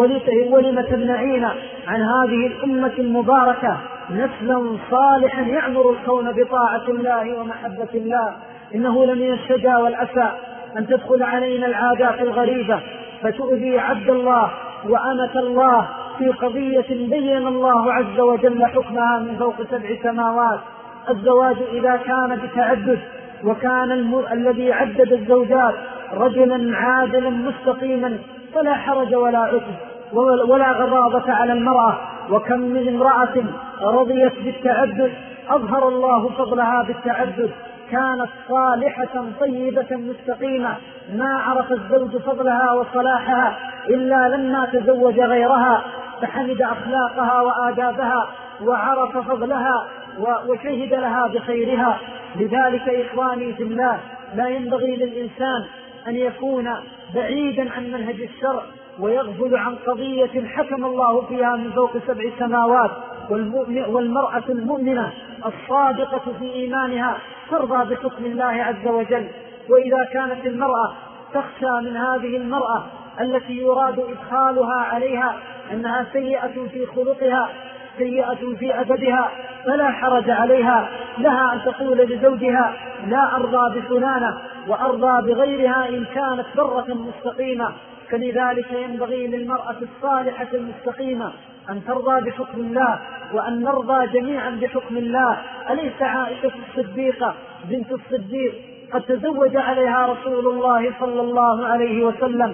[SPEAKER 1] ولم تمنعين عن هذه الأمة المباركة نسلا صالحا يعمر الكون بطاعة الله ومحبة الله؟ إنه لمن الشجا والأسى أن تدخل علينا العادات الغريبة فتؤذي عبد الله وأمة الله في قضية بين الله عز وجل حكمها من فوق 7 سماوات. الزواج إذا كان بتعدد وكان الذي عدد الزوجات رجلا عادلا مستقيما فلا حرج ولا عسر ولا غضاضة على المرأة. وكم من امرأة رضيت بالتعدد أظهر الله فضلها بالتعدد، كانت صالحة طيبة مستقيمة ما عرف الزوج فضلها وصلاحها إلا لما تزوج غيرها فحمد أخلاقها وآدابها وعرف فضلها وشهد لها بخيرها. لذلك إخواني في الله لا ينبغي للإنسان أن يكون بعيدا عن منهج الشرع ويغفل عن قضية حكم الله فيها من فوق 7 سماوات. والمرأة المؤمنة الصادقة في إيمانها ترضى بحكم الله عز وجل. وإذا كانت المرأة تخشى من هذه المرأة التي يراد إدخالها عليها أنها سيئة في خلقها سيئة في أدبها فلا حرج عليها، لها أن تقول لزوجها لا أرضى بفلانة وأرضى بغيرها إن كانت برة مستقيمة. فلذلك ينبغي للمرأة الصالحة المستقيمة أن ترضى بحكم الله وأن نرضى جميعا بحكم الله. أليس عائشة الصديقة بنت الصديق قد تزوج عليها رسول الله صلى الله عليه وسلم؟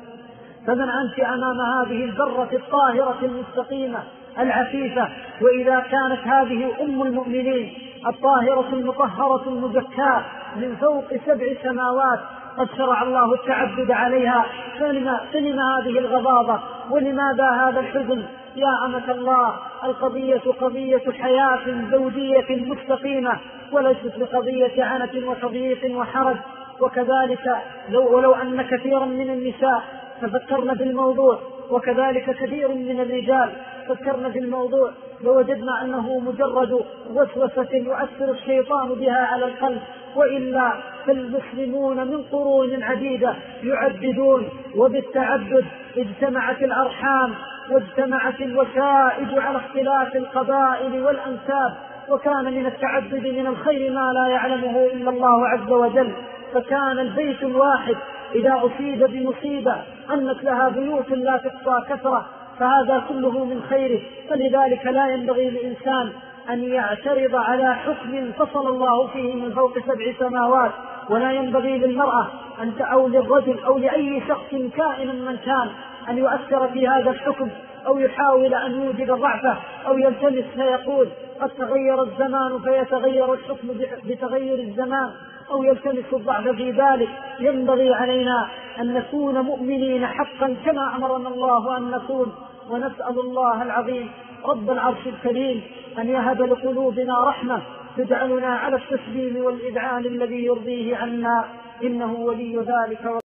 [SPEAKER 1] فمن أنت أمام هذه البرة الطاهرة المستقيمة العفيفة؟ وإذا كانت هذه أم المؤمنين الطاهرة المطهرة المزكاة من فوق 7 سماوات قد شرع الله التعبد عليها فلم هذه الغضاضة ولماذا هذا الحزن؟ يا أمة الله القضية قضية حياة زوجية مستقيمة وليست بقضية عنة وتضييق وحرج. وكذلك ولو أن كثيرا من النساء تفكرن بالموضوع وكذلك كثير من الرجال فكرنا في الموضوع لوجدنا أنه مجرد وسوسة يؤثر الشيطان بها على القلب، وإلا فالمسلمون من قرون عديدة يعددون وبالتعدد اجتمعت الأرحام واجتمعت الوشائج على اختلاف القبائل والأنساب. وكان من التعدد من الخير ما لا يعلمه إلا الله عز وجل، فكان البيت الواحد إذا أصيب بمصيبة أنت لها بيوت لا تحصى كثرة، فهذا كله من خيره. فلذلك لا ينبغي للإنسان أن يعترض على حكم فصل الله فيه من فوق 7 سماوات، ولا ينبغي للمرأة أو للرجل أو لأي شخص كائنا من كان أن يؤثر في هذا الحكم أو يحاول أن يوجد ضعفه أو يلتمس فيقول قد تغير الزمان فيتغير الحكم بتغير الزمان أو يلتمس الضعف في ذلك. ينبغي علينا أن نكون مؤمنين حقا كما أمرنا الله أن نكون، ونسأل الله العظيم رب العرش الكريم أن يهب لقلوبنا رحمة تجعلنا على التسليم والإذعان الذي يرضيه عنا، إنه ولي ذلك.